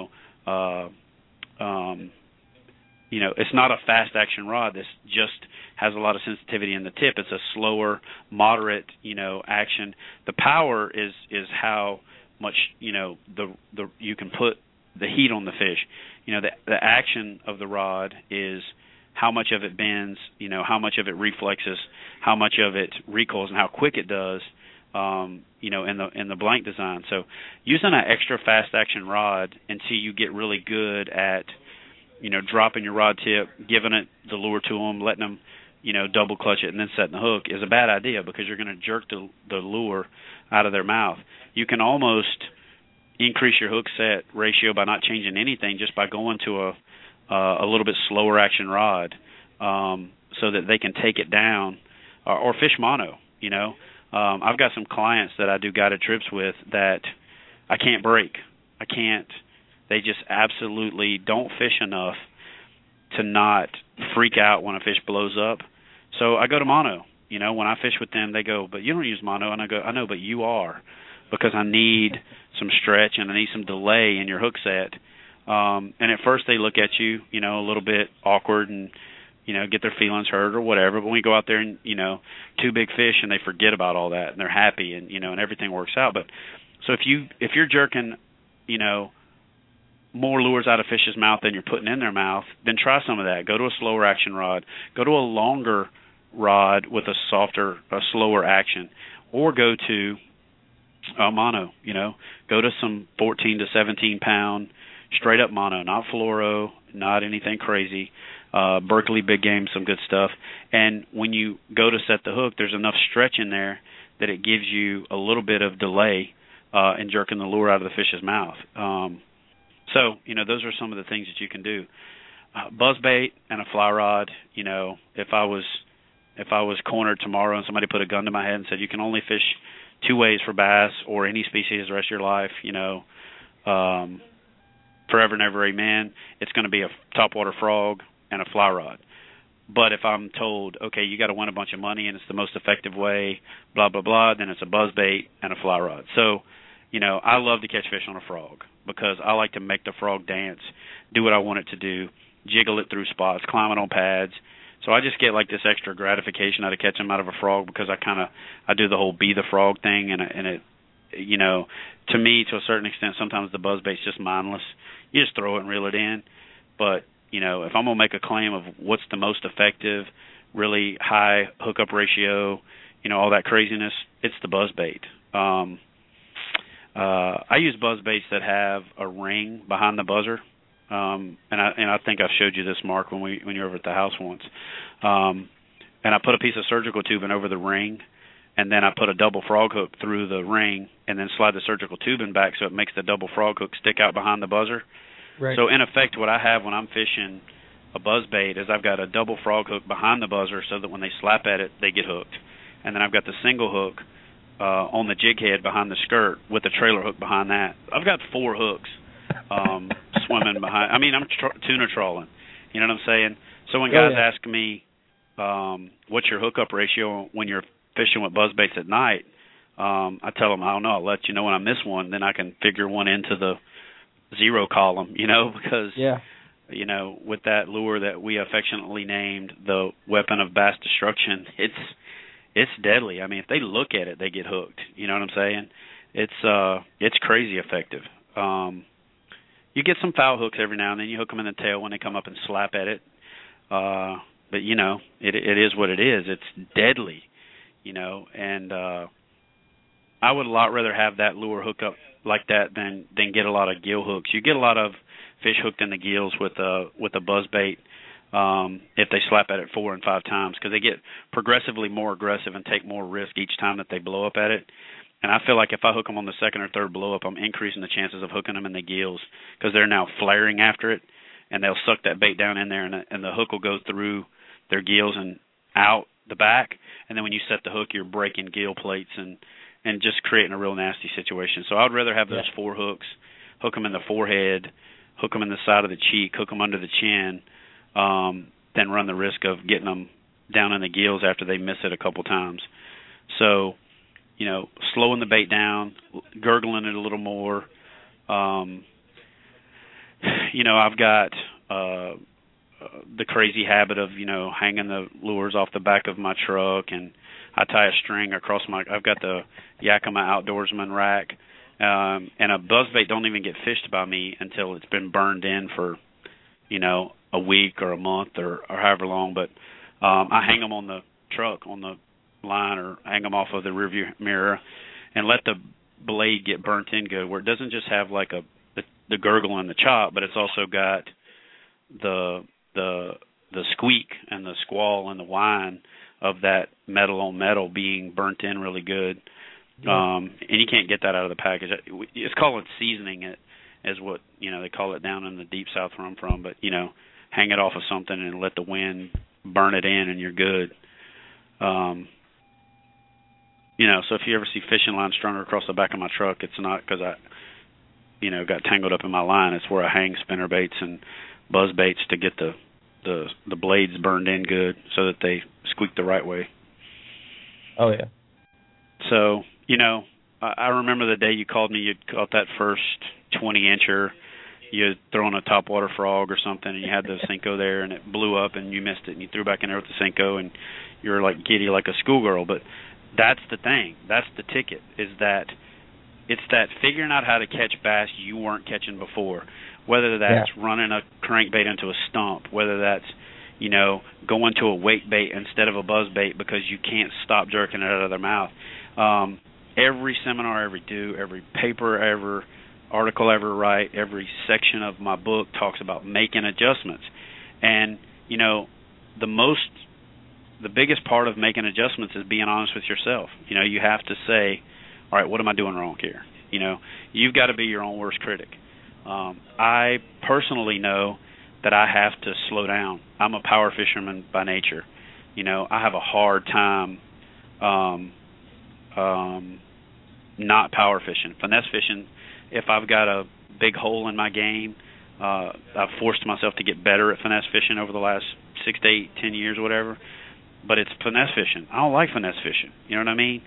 it's not a fast action rod. This just has a lot of sensitivity in the tip. It's a slower, moderate, action. The power is how much, you can put the heat on the fish. The action of the rod is how much of it bends, how much of it reflexes, how much of it recoils, and how quick it does, in the blank design. So using an extra fast action rod until you get really good at, dropping your rod tip, giving it the lure to them, letting them, double clutch it and then setting the hook is a bad idea, because you're going to jerk the lure out of their mouth. You can almost increase your hook set ratio by not changing anything, just by going to a little bit slower action rod, so that they can take it down, or fish mono. I've got some clients that I do guided trips with that I can't break. They just absolutely don't fish enough to not freak out when a fish blows up. So I go to mono. When I fish with them, they go, "But you don't use mono." And I go, "I know, but you are, because I need some stretch and I need some delay in your hook set." And at first they look at you, a little bit awkward and, get their feelings hurt or whatever. But when we go out there and, 2 big fish, and they forget about all that and they're happy and, and everything works out. But so if you're jerking, more lures out of fish's mouth than you're putting in their mouth, then try some of that. Go to a slower action rod. Go to a longer rod with a slower action, or go to mono. Go to some 14 to 17 pound straight up mono, not fluoro, not anything crazy. Berkeley big game, some good stuff. And when you go to set the hook, there's enough stretch in there that it gives you a little bit of delay in jerking the lure out of the fish's mouth. So, those are some of the things that you can do. Buzzbait and a fly rod, if I was cornered tomorrow and somebody put a gun to my head and said you can only fish 2 ways for bass or any species the rest of your life, forever and ever, amen, it's going to be a topwater frog and a fly rod. But if I'm told, okay, you got to win a bunch of money and it's the most effective way, blah, blah, blah, then it's a buzzbait and a fly rod. So, I love to catch fish on a frog, because I like to make the frog dance, do what I want it to do, jiggle it through spots, climb it on pads. So I just get like this extra gratification out of catching them out of a frog, because I do the whole be the frog thing, and it to me, to a certain extent, sometimes the buzzbait's just mindless. You just throw it and reel it in. But, if I'm going to make a claim of what's the most effective, really high hookup ratio, all that craziness, it's the buzzbait. I use buzzbaits that have a ring behind the buzzer. and I think I've showed you this, Mark, when you were over at the house once. And I put a piece of surgical tubing over the ring, and then I put a double frog hook through the ring, and then slide the surgical tubing back so it makes the double frog hook stick out behind the buzzer. Right. So in effect, what I have when I'm fishing a buzzbait is I've got a double frog hook behind the buzzer so that when they slap at it, they get hooked. And then I've got the single hook on the jig head behind the skirt with the trailer hook behind that. I've got 4 hooks swimming behind. I mean, I'm tuna trawling. You know what I'm saying? So when guys ask me, what's your hookup ratio when you're fishing with buzzbaits at night, I tell them, I don't know. I'll let you know when I miss one. Then I can figure one into the 0 column, because with that lure that we affectionately named the weapon of bass destruction, it's deadly. I mean, if they look at it, they get hooked. You know what I'm saying? It's crazy effective. You get some foul hooks every now and then. You hook them in the tail when they come up and slap at it. But it is what it is. It's deadly, and I would a lot rather have that lure hook up like that than get a lot of gill hooks. You get a lot of fish hooked in the gills with a buzzbait if they slap at it 4 and 5 times, because they get progressively more aggressive and take more risk each time that they blow up at it. And I feel like if I hook them on the second or third blow up, I'm increasing the chances of hooking them in the gills, because they're now flaring after it, and they'll suck that bait down in there, and the hook will go through their gills and out the back. And then when you set the hook, you're breaking gill plates and just creating a real nasty situation. So I'd rather have those 4 hooks, hook them in the forehead, hook them in the side of the cheek, hook them under the chin, than run the risk of getting them down in the gills after they miss it a couple times. So, slowing the bait down, gurgling it a little more. I've got the crazy habit of, hanging the lures off the back of my truck, and I tie a string across I've got the Yakima Outdoorsman rack, and a buzzbait don't even get fished by me until it's been burned in for, a week or a month or however long. But I hang them on the truck, on the line, or hang them off of the rearview mirror and let the blade get burnt in good, where it doesn't just have like the gurgle and the chop, but it's also got the squeak and the squall and the whine of that metal on metal being burnt in really good. And you can't get that out of the package. It's called seasoning it, as what they call it down in the deep south where I'm from. But hang it off of something and let the wind burn it in, and you're good. So if you ever see fishing line strung across the back of my truck, it's not because I got tangled up in my line. It's where I hang spinner baits and buzz baits to get the blades burned in good so that they squeak the right way. Oh yeah. So I remember the day you called me. You'd caught that first 20-incher. You had thrown a topwater frog or something, and you had the Senko there, and it blew up, and you missed it, and you threw back in there with the Senko, and you were like giddy like a schoolgirl. But that's the thing. That's the ticket, is that it's that figuring out how to catch bass you weren't catching before, whether that's running a crankbait into a stump, whether that's, going to a wake bait instead of a buzz bait because you can't stop jerking it out of their mouth. Every seminar I ever do, every paper I ever, article I ever write, every section of my book talks about making adjustments. And, the biggest part of making adjustments is being honest with yourself. You have to say, all right, what am I doing wrong here? You've got to be your own worst critic. I personally know that I have to slow down. I'm a power fisherman by nature. I have a hard time not power fishing. Finesse fishing, if I've got a big hole in my game, I've forced myself to get better at finesse fishing over the last 6 to 8, 10 years, whatever. But it's finesse fishing. I don't like finesse fishing. You know what I mean?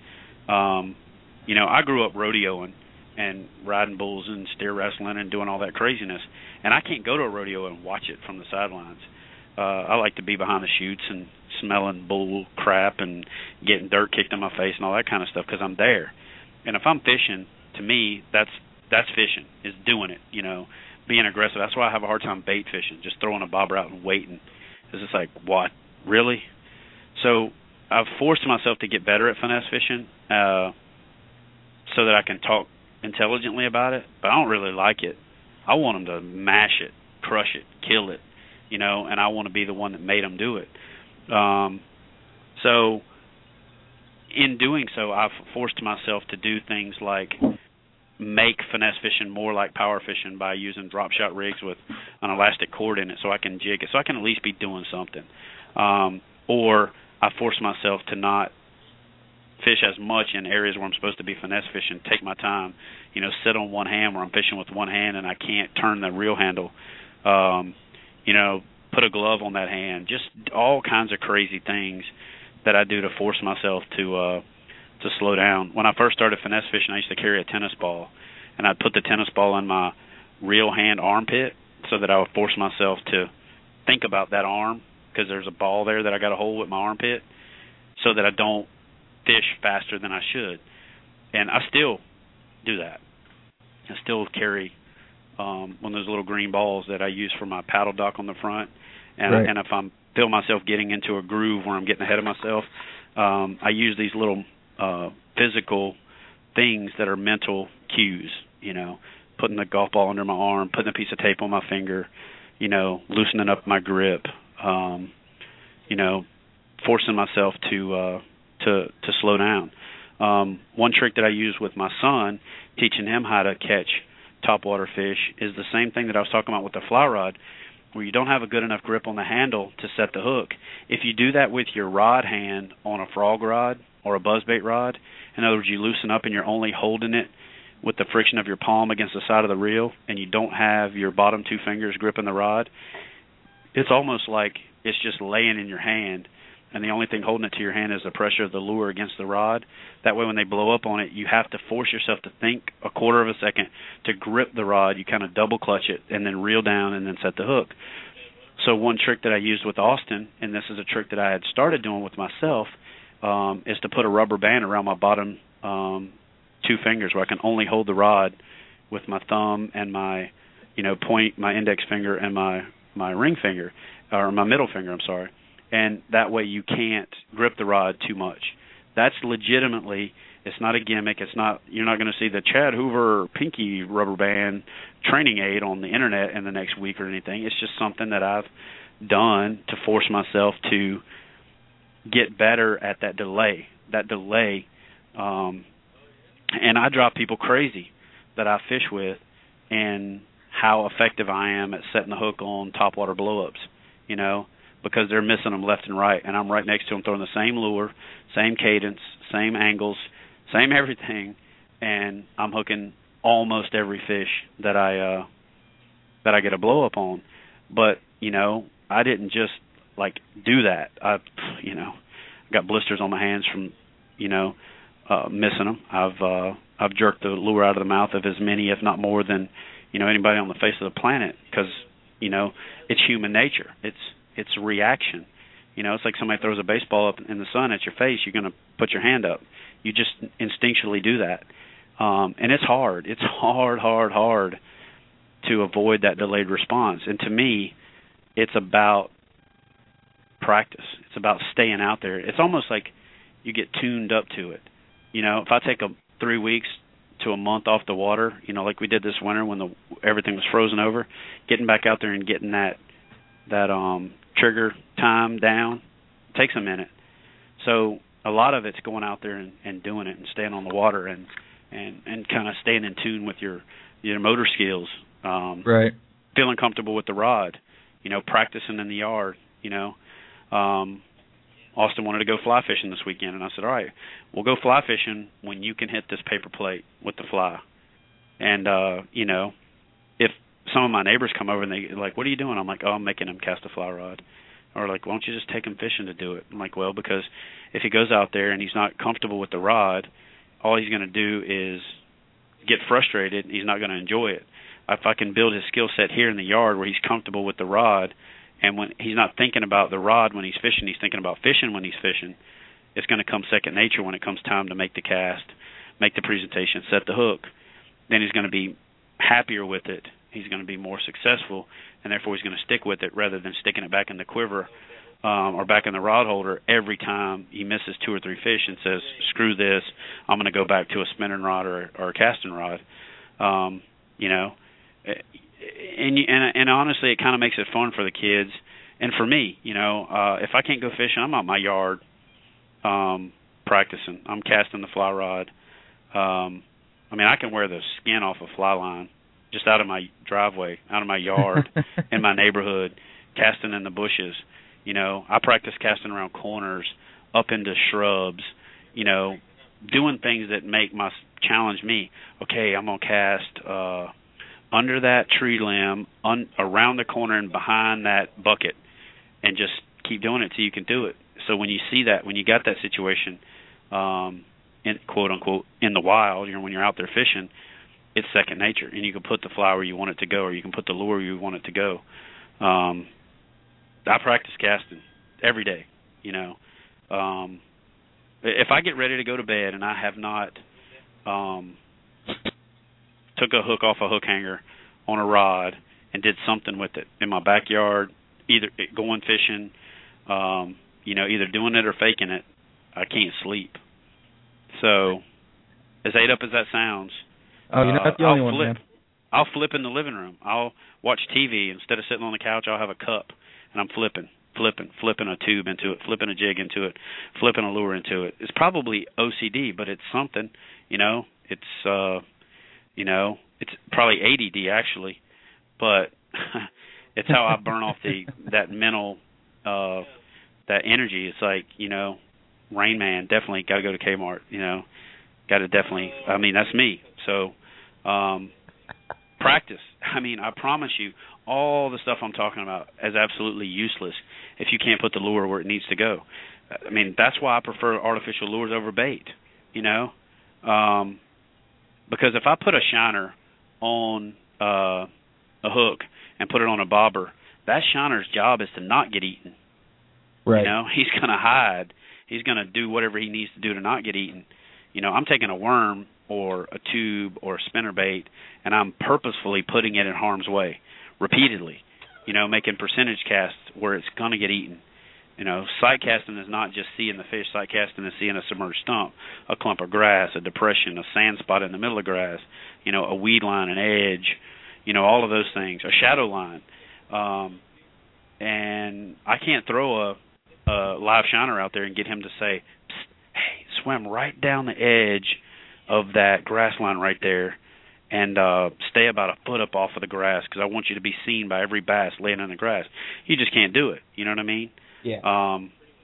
I grew up rodeoing and riding bulls and steer wrestling and doing all that craziness. And I can't go to a rodeo and watch it from the sidelines. I like to be behind the chutes and smelling bull crap and getting dirt kicked in my face and all that kind of stuff, because I'm there. And if I'm fishing, to me, that's fishing, is doing it, being aggressive. That's why I have a hard time bait fishing, just throwing a bobber out and waiting. It's just like, what, really? So I've forced myself to get better at finesse fishing so that I can talk intelligently about it, but I don't really like it. I want them to mash it. crush it, kill it, and I want to be the one that made them do it. So in doing so, I've forced myself to do things like make finesse fishing more like power fishing by using drop shot rigs with an elastic cord in it so I can jig it, so I can at least be doing something. Or I force myself to not fish as much in areas where I'm supposed to be finesse fishing, take my time, sit on one hand where I'm fishing with one hand and I can't turn the reel handle, put a glove on that hand, just all kinds of crazy things that I do to force myself to slow down. When I first started finesse fishing, I used to carry a tennis ball, and I'd put the tennis ball in my reel hand armpit so that I would force myself to think about that arm, because there's a ball there that I got to hold with my armpit, so that I don't fish faster than I should. And I still do that. I still carry one of those little green balls that I use for my paddle dock on the front, and, right. And if I feel myself getting into a groove where I'm getting ahead of myself, I use these little physical things that are mental cues, putting the golf ball under my arm, putting a piece of tape on my finger, loosening up my grip, forcing myself to slow down. One trick that I use with my son, teaching him how to catch topwater fish, is the same thing that I was talking about with the fly rod, where you don't have a good enough grip on the handle to set the hook. If you do that with your rod hand on a frog rod or a buzzbait rod, in other words, you loosen up and you're only holding it with the friction of your palm against the side of the reel, and you don't have your bottom two fingers gripping the rod, it's almost like it's just laying in your hand, and the only thing holding it to your hand is the pressure of the lure against the rod. That way when they blow up on it, you have to force yourself to think a quarter of a second to grip the rod. You kind of double clutch it and then reel down and then set the hook. So one trick that I used with Austin, and this is a trick that I had started doing with myself, is to put a rubber band around my bottom two fingers, where I can only hold the rod with my thumb and my my index finger and my ring finger, or my middle finger, I'm sorry. And that way you can't grip the rod too much. That's legitimately, it's not a gimmick. It's not, you're not going to see the Chad Hoover pinky rubber band training aid on the internet in the next week or anything. It's just something that I've done to force myself to get better at that delay. And I drive people crazy that I fish with, and how effective I am at setting the hook on topwater blowups, because they're missing them left and right, and I'm right next to them throwing the same lure, same cadence, same angles, same everything, and I'm hooking almost every fish that I get a blow up on. But I didn't just do that. I got blisters on my hands from missing them. I've jerked the lure out of the mouth of as many, if not more, than anybody on the face of the planet, because it's human nature. It's a reaction. It's like somebody throws a baseball up in the sun at your face, you're going to put your hand up. You just instinctually do that. And it's hard. It's hard to avoid that delayed response. And to me, it's about practice. It's about staying out there. It's almost like you get tuned up to it. If I take 3 weeks to a month off the water, like we did this winter when everything was frozen over, getting back out there and getting that trigger time down takes a minute. So a lot of it's going out there and doing it and staying on the water and kind of staying in tune with your motor skills. Right. Feeling comfortable with the rod, practicing in the yard, Austin wanted to go fly fishing this weekend, and I said, all right, we'll go fly fishing when you can hit this paper plate with the fly. And, if some of my neighbors come over and they're like, what are you doing? I'm like, oh, I'm making him cast a fly rod. Or like, why don't you just take him fishing to do it? I'm like, well, because if he goes out there and he's not comfortable with the rod, all he's going to do is get frustrated. He's not going to enjoy it. If I can build his skill set here in the yard where he's comfortable with the rod, and when he's not thinking about the rod when he's fishing, he's thinking about fishing when he's fishing, it's going to come second nature when it comes time to make the cast, make the presentation, set the hook. Then he's going to be happier with it. He's going to be more successful, and therefore he's going to stick with it rather than sticking it back in the quiver or back in the rod holder every time he misses 2 or 3 fish and says, screw this, I'm going to go back to a spinning rod or a casting rod. and honestly, it kind of makes it fun for the kids and for me. If I can't go fishing, I'm out my yard practicing. I'm casting the fly rod. I can wear the skin off a fly line just out of my driveway, out of my yard, in my neighborhood, casting in the bushes. I practice casting around corners, up into shrubs, doing things that challenge me. Okay, I'm going to cast under that tree limb, around the corner and behind that bucket, and just keep doing it till you can do it. So when you see that, when you got that situation, in quote unquote in the wild, when you're out there fishing, it's second nature, and you can put the fly where you want it to go, or you can put the lure where you want it to go. I practice casting every day. If I get ready to go to bed and I have not took a hook off a hook hanger on a rod and did something with it in my backyard, either going fishing, either doing it or faking it, I can't sleep. So, as ate up as that sounds, you're not the only one, man. I'll flip in the living room. I'll watch TV. Instead of sitting on the couch, I'll have a cup, and I'm flipping a tube into it, flipping a jig into it, flipping a lure into it. It's probably OCD, but it's something, It's it's probably ADD actually, but it's how I burn off that mental, that energy. It's like, Rain Man, definitely got to go to Kmart. Got to definitely. That's me. So, practice. I promise you, all the stuff I'm talking about is absolutely useless if you can't put the lure where it needs to go. That's why I prefer artificial lures over bait, because if I put a shiner on a hook and put it on a bobber, that shiner's job is to not get eaten. Right. He's going to hide. He's going to do whatever he needs to do to not get eaten. I'm taking a worm or a tube or a spinnerbait, and I'm purposefully putting it in harm's way repeatedly, making percentage casts where it's going to get eaten. Sight casting is not just seeing the fish. Sight casting is seeing a submerged stump, a clump of grass, a depression, a sand spot in the middle of grass, a weed line, an edge, all of those things, a shadow line. And I can't throw a live shiner out there and get him to say, hey, swim right down the edge of that grass line right there and stay about a foot up off of the grass because I want you to be seen by every bass laying in the grass. You just can't do it. You know what I mean? Yeah.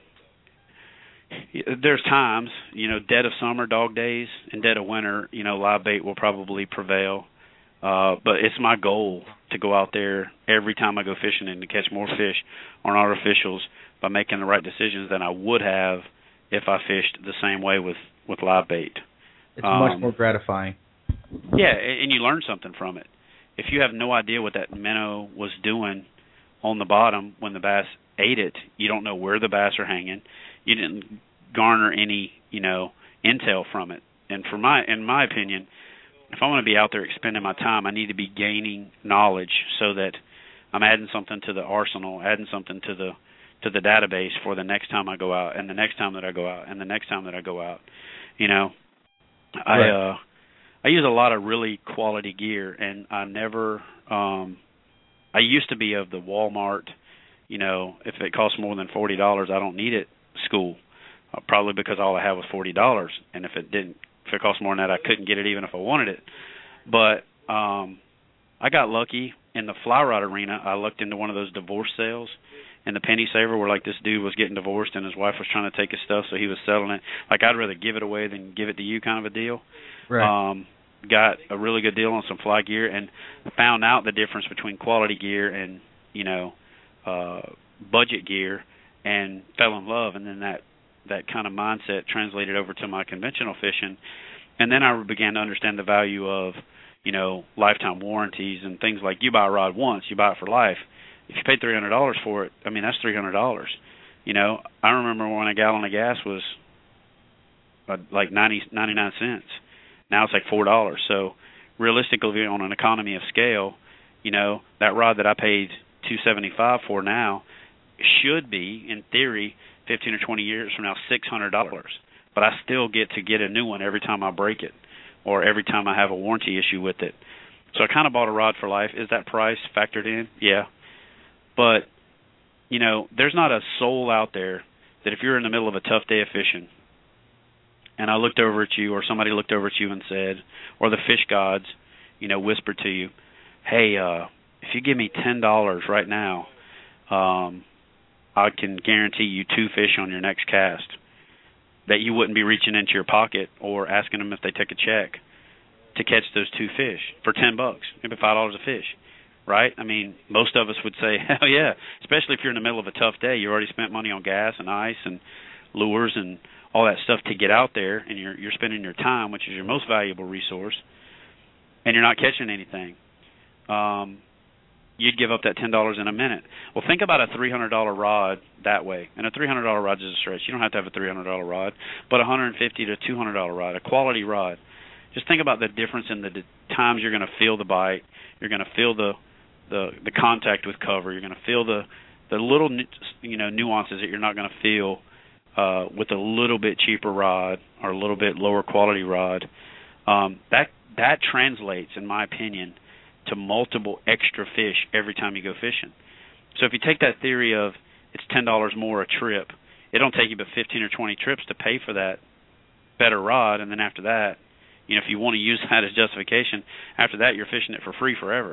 There's times, dead of summer, dog days, and dead of winter, live bait will probably prevail. But it's my goal to go out there every time I go fishing and to catch more fish on artificials by making the right decisions than I would have if I fished the same way with live bait. It's much more gratifying. Yeah, and you learn something from it. If you have no idea what that minnow was doing on the bottom when the bass ate it, you don't know where the bass are hanging. You didn't garner any, intel from it. And in my opinion, if I want to be out there expending my time, I need to be gaining knowledge so that I'm adding something to the arsenal, adding something to the database for the next time I go out, and the next time that I go out, and the next time that I go out. Right. I use a lot of really quality gear, and I never. I used to be of the Walmart. If it costs more than $40, I don't need it. School, probably because all I had was $40, and if it cost more than that, I couldn't get it even if I wanted it. But I got lucky in the fly rod arena. I looked into one of those divorce sales in the penny saver where, like, this dude was getting divorced and his wife was trying to take his stuff, so he was selling it. Like, I'd rather give it away than give it to you kind of a deal. Right. Got a really good deal on some fly gear and found out the difference between quality gear and, budget gear and fell in love. And then that kind of mindset translated over to my conventional fishing. And then I began to understand the value of, lifetime warranties and things like you buy a rod once, you buy it for life. If you pay $300 for it, that's $300. I remember when a gallon of gas was like 99 cents. Now it's like $4. So realistically, on an economy of scale, that rod that I paid $275 for now should be, in theory, 15 or 20 years from now, $600. But I still get to get a new one every time I break it or every time I have a warranty issue with it. So I kind of bought a rod for life. Is that price factored in? Yeah. But, you know, there's not a soul out there that if you're in the middle of a tough day of fishing and I looked over at you or somebody looked over at you and said, or the fish gods, you know, whispered to you, hey, if you give me $10 right now, I can guarantee you 2 fish on your next cast, that you wouldn't be reaching into your pocket or asking them if they take a check to catch those 2 fish for $10, maybe $5 a fish, right? I mean, most of us would say, hell yeah, especially if you're in the middle of a tough day. You already spent money on gas and ice and lures and all that stuff to get out there, and you're spending your time, which is your most valuable resource, and you're not catching anything. You'd give up that $10 in a minute. Well, think about a $300 rod that way. And a $300 rod is a stretch. You don't have to have a $300 rod, but a $150 to $200 rod, a quality rod. Just think about the difference in the times you're going to feel the bite. You're going to feel the contact with cover. You're going to feel the little nuances that you're not going to feel with a little bit cheaper rod or a little bit lower quality rod. That translates, in my opinion, to multiple extra fish every time you go fishing. So if you take that theory of it's $10 more a trip, it don't take you but 15 or 20 trips to pay for that better rod, and then after that, you know, if you want to use that as justification, after that you're fishing it for free forever.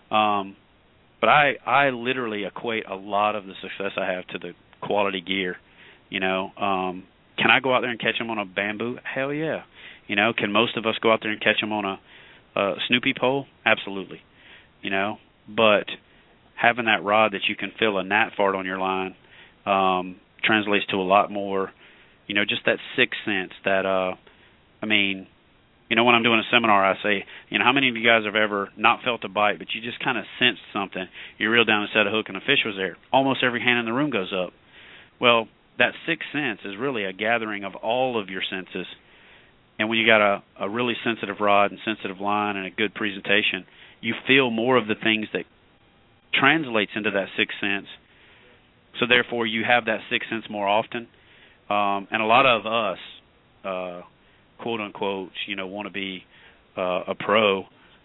But I literally equate a lot of the success I have to the quality gear. You know, can I go out there and catch them on a bamboo? Hell yeah. You know, can most of us go out there and catch them on a Snoopy pole? Absolutely. You know, but having that rod that you can feel a gnat fart on your line translates to a lot more, you know, just that sixth sense that, I mean, you know, when I'm doing a seminar, I say, you know, how many of you guys have ever not felt a bite, but you just kind of sensed something? You reel down and set a hook and a fish was there. Almost every hand in the room goes up. Well, that sixth sense is really a gathering of all of your senses. And when you got a really sensitive rod and sensitive line and a good presentation, you feel more of the things that translates into that sixth sense. So therefore, you have that sixth sense more often. And a lot of us, quote unquote, you know, want to be a pro.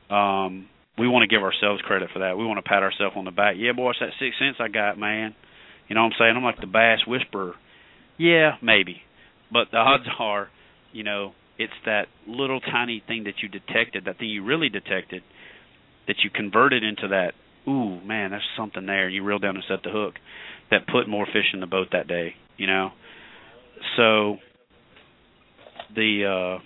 We want to give ourselves credit for that. We want to pat ourselves on the back. Yeah, boy, it's that sixth sense I got, man. You know what I'm saying? I'm like the bass whisperer. Yeah, maybe. But the odds are, you know, it's that little tiny thing that you detected, that thing you really detected, that you converted into that, ooh, man, there's something there. You reel down and set the hook, that put more fish in the boat that day, you know. So the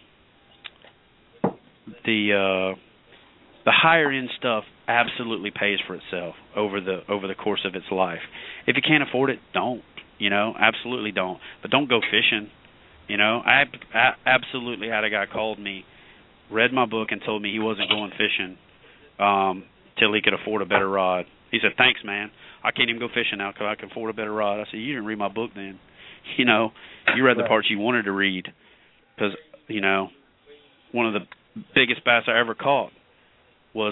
higher end stuff absolutely pays for itself over the course of its life. If you can't afford it, don't. You know, absolutely don't. But don't go fishing. You know, I absolutely had a guy called me, read my book, and told me he wasn't going fishing till he could afford a better rod. He said, "Thanks, man. I can't even go fishing now because I can afford a better rod." I said, "You didn't read my book then. You know, you read the parts you wanted to read." Because, you know, one of the biggest bass I ever caught was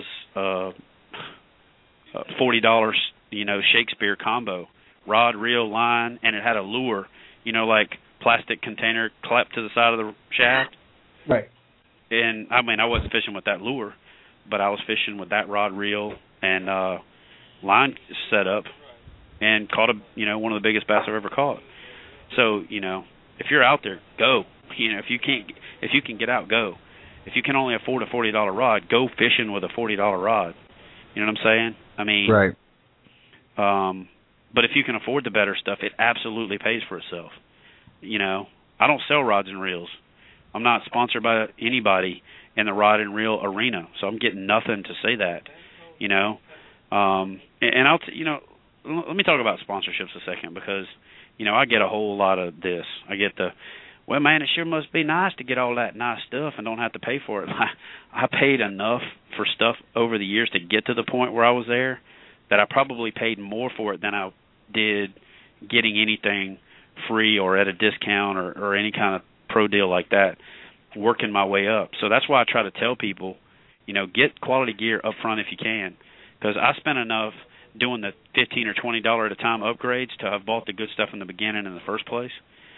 $40, you know, Shakespeare combo. Rod, reel, line, and it had a lure, you know, like plastic container clapped to the side of the shaft. Right. And, I mean, I wasn't fishing with that lure, but I was fishing with that rod, reel, and line set up and caught, one of the biggest bass I've ever caught. So, you know, if you're out there, go. You know, if you can get out, go. If you can only afford a $40 rod, go fishing with a $40 rod. You know what I'm saying? I mean, right. But if you can afford the better stuff, it absolutely pays for itself. You know, I don't sell rods and reels. I'm not sponsored by anybody in the rod and reel arena, so I'm getting nothing to say that. You know, and let me talk about sponsorships a second, because, you know, I get a whole lot of this. I get well, man, it sure must be nice to get all that nice stuff and don't have to pay for it. I paid enough for stuff over the years to get to the point where I was there that I probably paid more for it than I did getting anything free or at a discount or any kind of pro deal like that, working my way up. So that's why I try to tell people, you know, get quality gear up front if you can, because I spent enough doing the $15 or $20 at a time upgrades to have bought the good stuff in the beginning in the first place.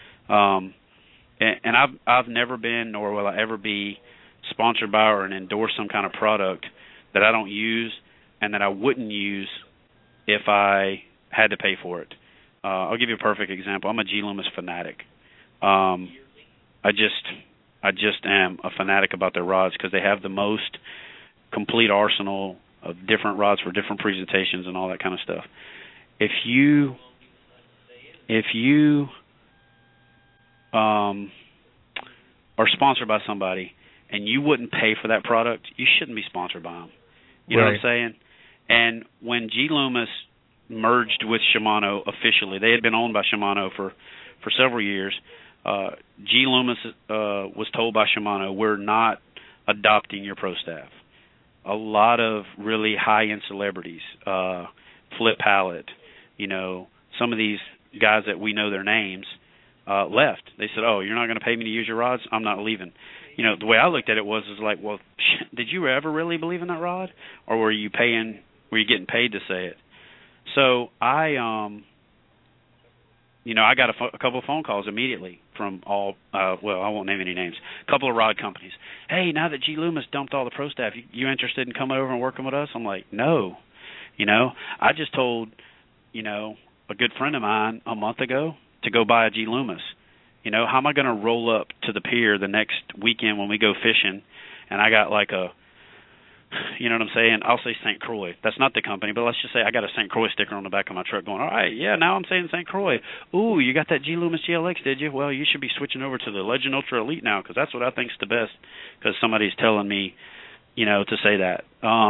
And I've never been, nor will I ever be, sponsored by or endorse some kind of product that I don't use and that I wouldn't use if I had to pay for it. I'll give you a perfect example. I'm a G Loomis fanatic. I just am a fanatic about their rods because they have the most complete arsenal of different rods for different presentations and all that kind of stuff. If you are sponsored by somebody and you wouldn't pay for that product, you shouldn't be sponsored by them. You know what I'm saying? And when G Loomis merged with Shimano officially, they had been owned by Shimano for several years. G Loomis was told by Shimano, we're not adopting your pro staff. A lot of really high-end celebrities, Flip Pallet, some of these guys that we know their names, left. They said, oh, you're not going to pay me to use your rods? I'm not leaving. The way I looked at it was like, well, did you ever really believe in that rod? Or were you getting paid to say it? So I got a couple of phone calls immediately from I won't name any names, a couple of rod companies. Hey, now that G Loomis dumped all the pro staff, you interested in coming over and working with us? I'm like, no. I just told, a good friend of mine a month ago to go buy a G Loomis. How am I going to roll up to the pier the next weekend when we go fishing, and I got like you know what I'm saying? I'll say St. Croix. That's not the company, but let's just say I got a St. Croix sticker on the back of my truck going, all right, yeah, now I'm saying St. Croix. Ooh, you got that G Loomis GLX, did you? Well, you should be switching over to the Legend Ultra Elite now because that's what I think's the best because somebody's telling me, to say that.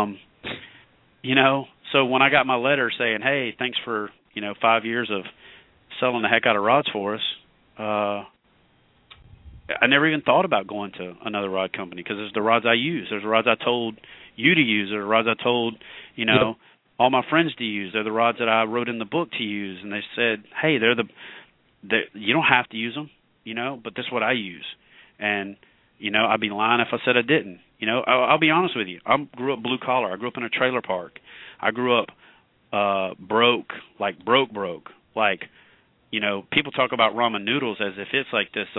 So when I got my letter saying, hey, thanks for, 5 years of selling the heck out of rods for us, I never even thought about going to another rod company because there's the rods I use. There's the rods I told you to use. There's the rods I told, all my friends to use. They're the rods that I wrote in the book to use. And they said, hey, you don't have to use them, but this is what I use. And, I'd be lying if I said I didn't. I'll be honest with you. I grew up blue collar. I grew up in a trailer park. I grew up broke. Like, people talk about ramen noodles as if it's like this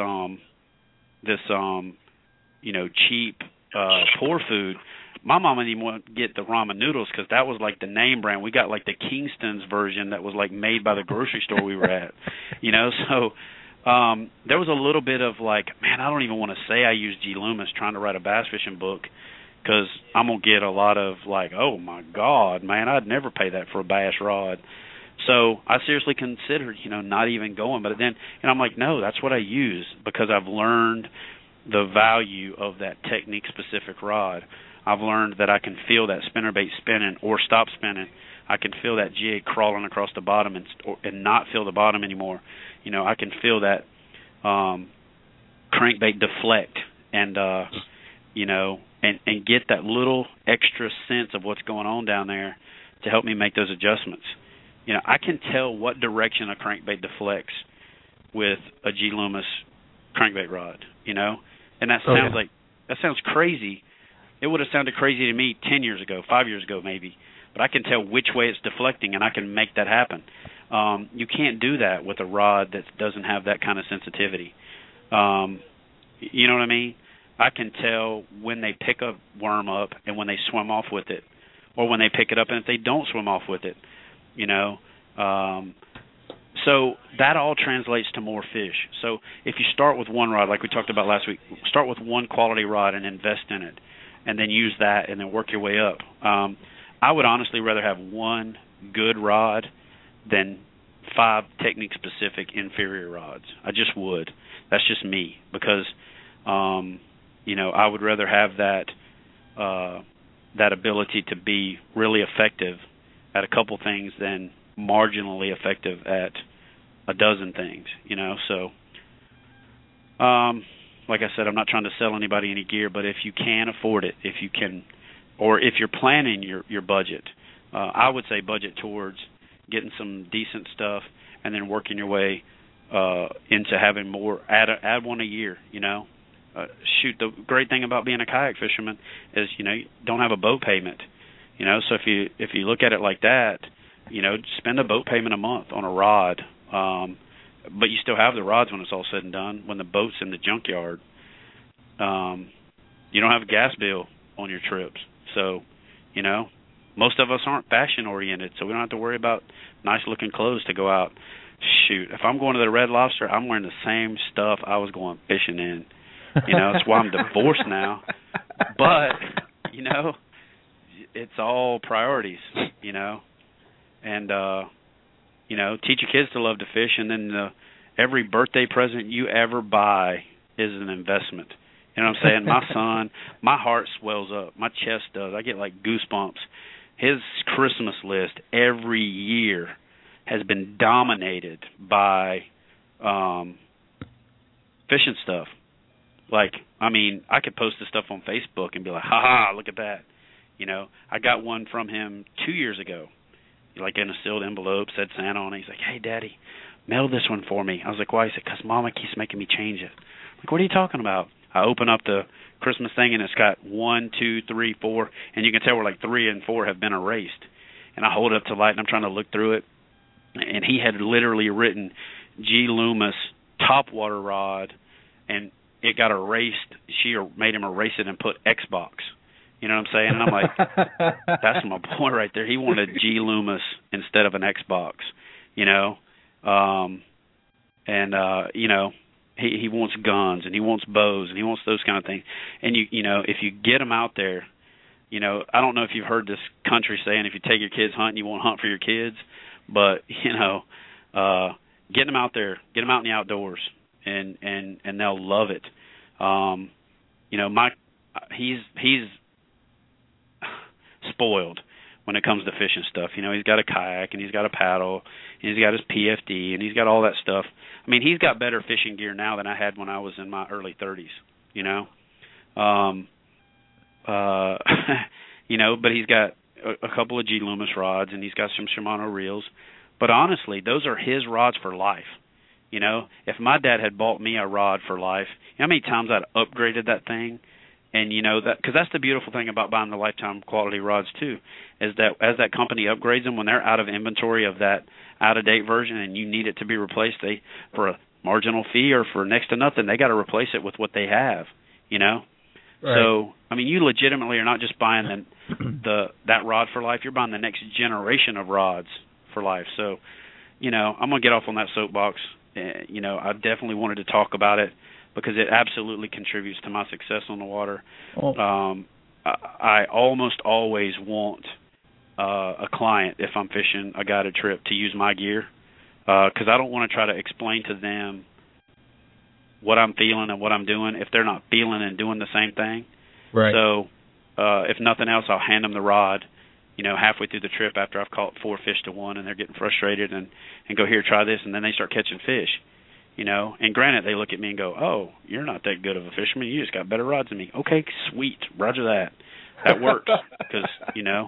cheap poor food. My mama didn't want to get the ramen noodles because that was like the name brand. We got like the Kingston's version that was like made by the grocery store we were at. So there was a little bit of like, man, I don't even want to say I use G Loomis trying to write a bass fishing book because I'm going to get a lot of like, oh my God, man, I'd never pay that for a bass rod. So I seriously considered, not even going. But then, I'm like, no, that's what I use because I've learned the value of that technique-specific rod. I've learned that I can feel that spinnerbait spinning or stop spinning. I can feel that jig crawling across the bottom and not feel the bottom anymore. I can feel that crankbait deflect and get that little extra sense of what's going on down there to help me make those adjustments. I can tell what direction a crankbait deflects with a G Loomis crankbait rod, and that sounds that sounds crazy. It would have sounded crazy to me 10 years ago, 5 years ago maybe, but I can tell which way it's deflecting, and I can make that happen. You can't do that with a rod that doesn't have that kind of sensitivity. You know what I mean? I can tell when they pick a worm up and when they swim off with it, or when they pick it up and if they don't swim off with it. So that all translates to more fish. So if you start with one rod, like we talked about last week, start with one quality rod and invest in it, and then use that and then work your way up. I would honestly rather have one good rod than 5 technique-specific inferior rods. I just would. That's just me because, I would rather have that ability to be really effective at a couple things than marginally effective at a dozen things, So, like I said, I'm not trying to sell anybody any gear, but if you can afford it, if you can, or if you're planning your budget, I would say budget towards getting some decent stuff and then working your way into having more. Add one a year, the great thing about being a kayak fisherman is, you don't have a boat payment. So if you look at it like that, spend a boat payment a month on a rod, but you still have the rods when it's all said and done. When the boat's in the junkyard, you don't have a gas bill on your trips, so You know, most of us aren't fashion oriented, so we don't have to worry about nice looking clothes to go out. Shoot, if I'm going to the Red Lobster, I'm wearing the same stuff I was going fishing in. You know, that's why I'm divorced now. But, you know, it's all priorities, you know. And, you know, teach your kids to love to fish, and then every birthday present you ever buy is an investment. You know what I'm saying? My son, my heart swells up. My chest does. I get like goosebumps. His Christmas list every year has been dominated by fishing stuff. Like, I mean, I could post this stuff on Facebook and be like, ha, look at that. You know, I got one from him 2 years ago, like in a sealed envelope, said Santa on it. He's like, hey, Daddy, mail this one for me. I was like, why? He said, because Mama keeps making me change it. I'm like, what are you talking about? I open up the Christmas thing, and it's got 1, 2, 3, 4, and you can tell where like 3 and 4 have been erased. And I hold it up to light, and I'm trying to look through it, and he had literally written G. Loomis topwater rod, and it got erased. She made him erase it and put Xbox. You know what I'm saying? And I'm like, that's my boy right there. He wanted G. Loomis instead of an Xbox, you know. You know, he wants guns, and he wants bows, and he wants those kind of things. And, you know, if you get him out there, you know, I don't know if you've heard this country saying, if you take your kids hunting, you won't hunt for your kids. But, you know, get them out there, get them out in the outdoors, and they'll love it. You know, he's spoiled when it comes to fishing stuff. You know, he's got a kayak, and he's got a paddle, and he's got his PFD, and he's got all that stuff. I mean, he's got better fishing gear now than I had when I was in my early 30s, you know. You know, but he's got a couple of G. Loomis rods, and he's got some Shimano reels. But honestly, those are his rods for life. You know, if my dad had bought me a rod for life, you know how many times I'd upgraded that thing? And, you know, that because that's the beautiful thing about buying the lifetime quality rods, too, is that as that company upgrades them, when they're out of inventory of that out-of-date version and you need it to be replaced, they, for a marginal fee or for next to nothing, they got to replace it with what they have, you know? Right. So, I mean, you legitimately are not just buying that rod for life. You're buying the next generation of rods for life. So, you know, I'm going to get off on that soapbox. You know, I definitely wanted to talk about it because it absolutely contributes to my success on the water. I almost always want a client, if I'm fishing a guided trip, to use my gear because I don't want to try to explain to them what I'm feeling and what I'm doing if they're not feeling and doing the same thing. Right. So if nothing else, I'll hand them the rod, you know, halfway through the trip after I've caught 4 fish to 1 and they're getting frustrated and go, here, try this, and then they start catching fish, you know. And granted, they look at me and go, oh, you're not that good of a fisherman. You just got better rods than me. Okay, sweet. Roger that. That works because, you know,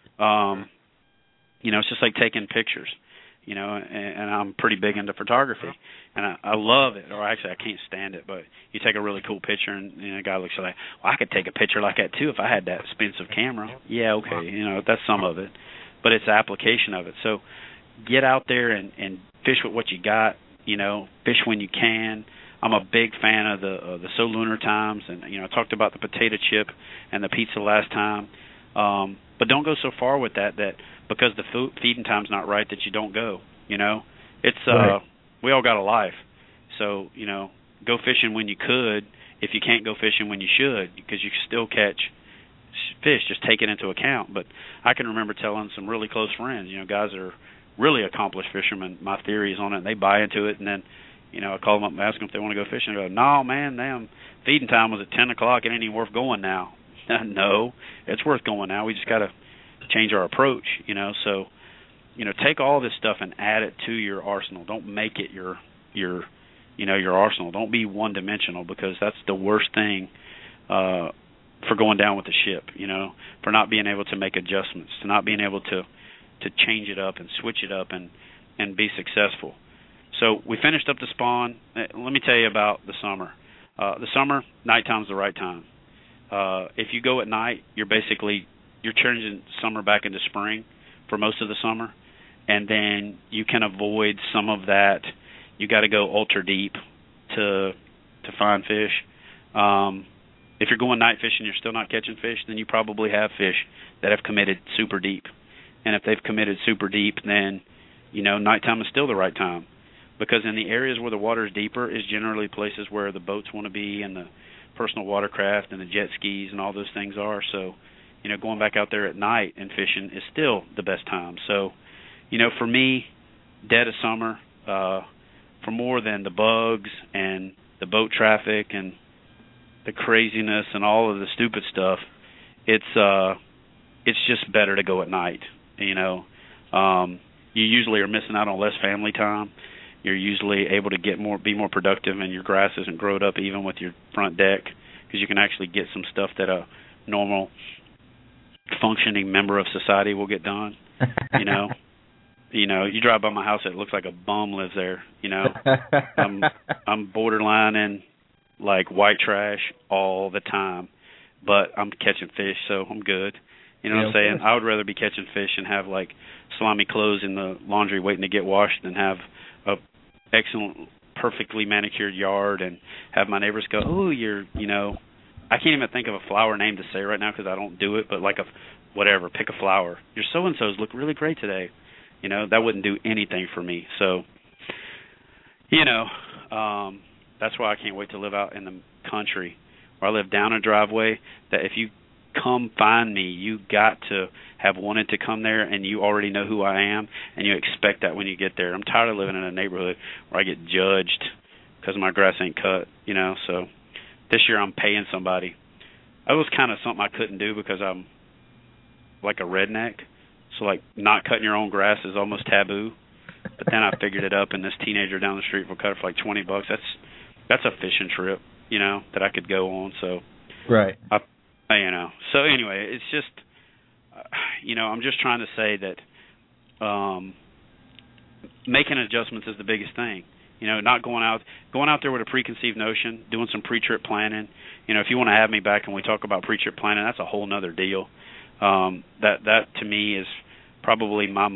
it's just like taking pictures. You know, and I'm pretty big into photography, and I love it. Or actually, I can't stand it. But you take a really cool picture, and a guy looks like, well, I could take a picture like that too if I had that expensive camera. Yeah, okay, you know, that's some of it, but it's the application of it. So get out there and fish with what you got. You know, fish when you can. I'm a big fan of the So Lunar times, and you know, I talked about the potato chip and the pizza last time. But don't go so far with that because the feeding time's not right that you don't go. You know, it's right. We all got a life, so you know, go fishing when you could. If you can't go fishing when you should, because you can still catch fish. Just take it into account. But I can remember telling some really close friends, you know, guys that are really accomplished fishermen, my theories on it, and they buy into it, and then, you know, I call them up and ask them if they want to go fishing. And I go, no, man, damn, feeding time was at 10 o'clock. It ain't even worth going now. No, it's worth going now. We just got to change our approach, you know. So, you know, take all this stuff and add it to your arsenal. Don't make it your arsenal. Don't be one-dimensional, because that's the worst thing for going down with the ship, you know, for not being able to make adjustments, to not being able to change it up and switch it up and be successful. So we finished up the spawn. Let me tell you about the summer. The summer, nighttime's the right time. If you go at night, you're changing summer back into spring for most of the summer, and then you can avoid some of that. You got to go ultra deep to find fish. if you're going night fishing, you're still not catching fish, then you probably have fish that have committed super deep. And if they've committed super deep, then, nighttime is still the right time. Because in the areas where the water is deeper is generally places where the boats want to be and the personal watercraft and the jet skis and all those things are. So, going back out there at night and fishing is still the best time. So, for me, dead of summer, for more than the bugs and the boat traffic and the craziness and all of the stupid stuff, it's just better to go at night. You usually are missing out on less family time. You're usually able to be more productive, and your grass isn't growed up even with your front deck, because you can actually get some stuff that a normal functioning member of society will get done. You drive by my house, it looks like a bum lives there. I'm borderline in like white trash all the time, but I'm catching fish, so I'm good. You know what I'm saying? I would rather be catching fish and have like slimy clothes in the laundry waiting to get washed than have a excellent, perfectly manicured yard and have my neighbors go, "Oh, I can't even think of a flower name to say right now because I don't do it, but like pick a flower. Your so-and-sos look really great today. That wouldn't do anything for me. So, that's why I can't wait to live out in the country where I live down a driveway that if you come find me, you got to have wanted to come there, and you already know who I am, and you expect that when you get there. I'm tired of living in a neighborhood where I get judged because my grass ain't cut, so this year I'm paying somebody. That was kind of something I couldn't do because I'm like a redneck, so like not cutting your own grass is almost taboo. But then I figured it up, and this teenager down the street will cut it for like $20. That's a fishing trip, that I could go on. So right. So anyway, it's just, I'm just trying to say that making adjustments is the biggest thing. Not going out there with a preconceived notion, doing some pre-trip planning. If you want to have me back and we talk about pre-trip planning, that's a whole nother deal. That to me is probably my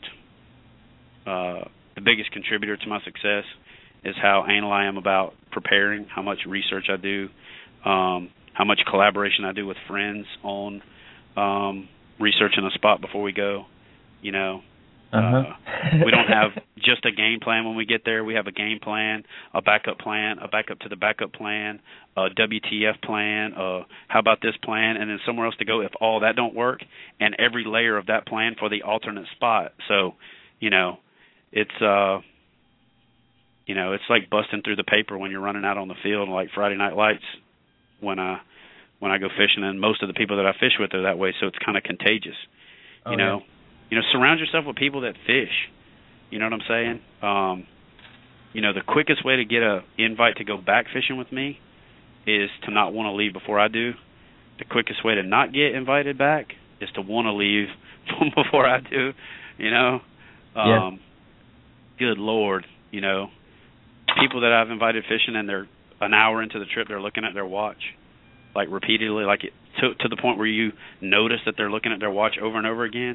the biggest contributor to my success is how anal I am about preparing, how much research I do, how much collaboration I do with friends on researching a spot before we go. We don't have just a game plan when we get there. We have a game plan, a backup to the backup plan, a WTF plan, how about this plan, and then somewhere else to go if all that don't work, and every layer of that plan for the alternate spot. So, it's like busting through the paper when you're running out on the field, like Friday Night Lights when I go fishing, and most of the people that I fish with are that way, so it's kind of contagious. Surround yourself with people that fish. You know what I'm saying? The quickest way to get a invite to go back fishing with me is to not want to leave before I do. The quickest way to not get invited back is to want to leave before I do. Good Lord, people that I've invited fishing and they're an hour into the trip, they're looking at their watch, like repeatedly, like to the point where you notice that they're looking at their watch over and over again.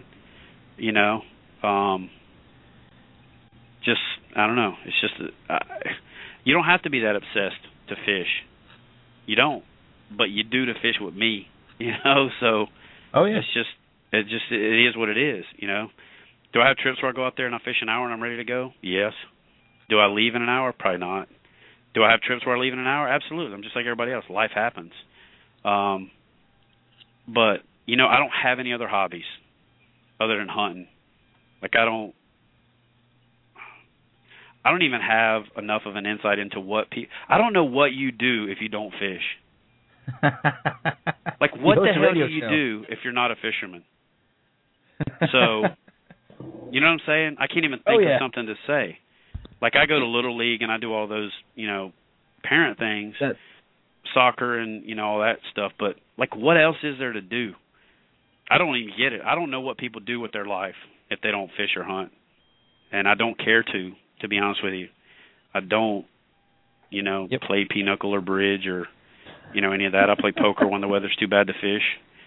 I don't know. It's just you don't have to be that obsessed to fish. You don't, but you do to fish with me. So it is what it is. Do I have trips where I go out there and I fish an hour and I'm ready to go? Yes. Do I leave in an hour? Probably not. Do I have trips where I leave in an hour? Absolutely. I'm just like everybody else. Life happens. But I don't have any other hobbies other than hunting. Like I don't even have enough of an insight into I don't know what you do if you don't fish. Like what the hell do you do if you're not a fisherman? So, you know what I'm saying? I can't even think of something to say. Like I go to Little League and I do all those, parent things, soccer and, all that stuff. But like what else is there to do? I don't even get it. I don't know what people do with their life if they don't fish or hunt. And I don't care to be honest with you. I don't, play pinochle or bridge or, any of that. I play poker when the weather's too bad to fish.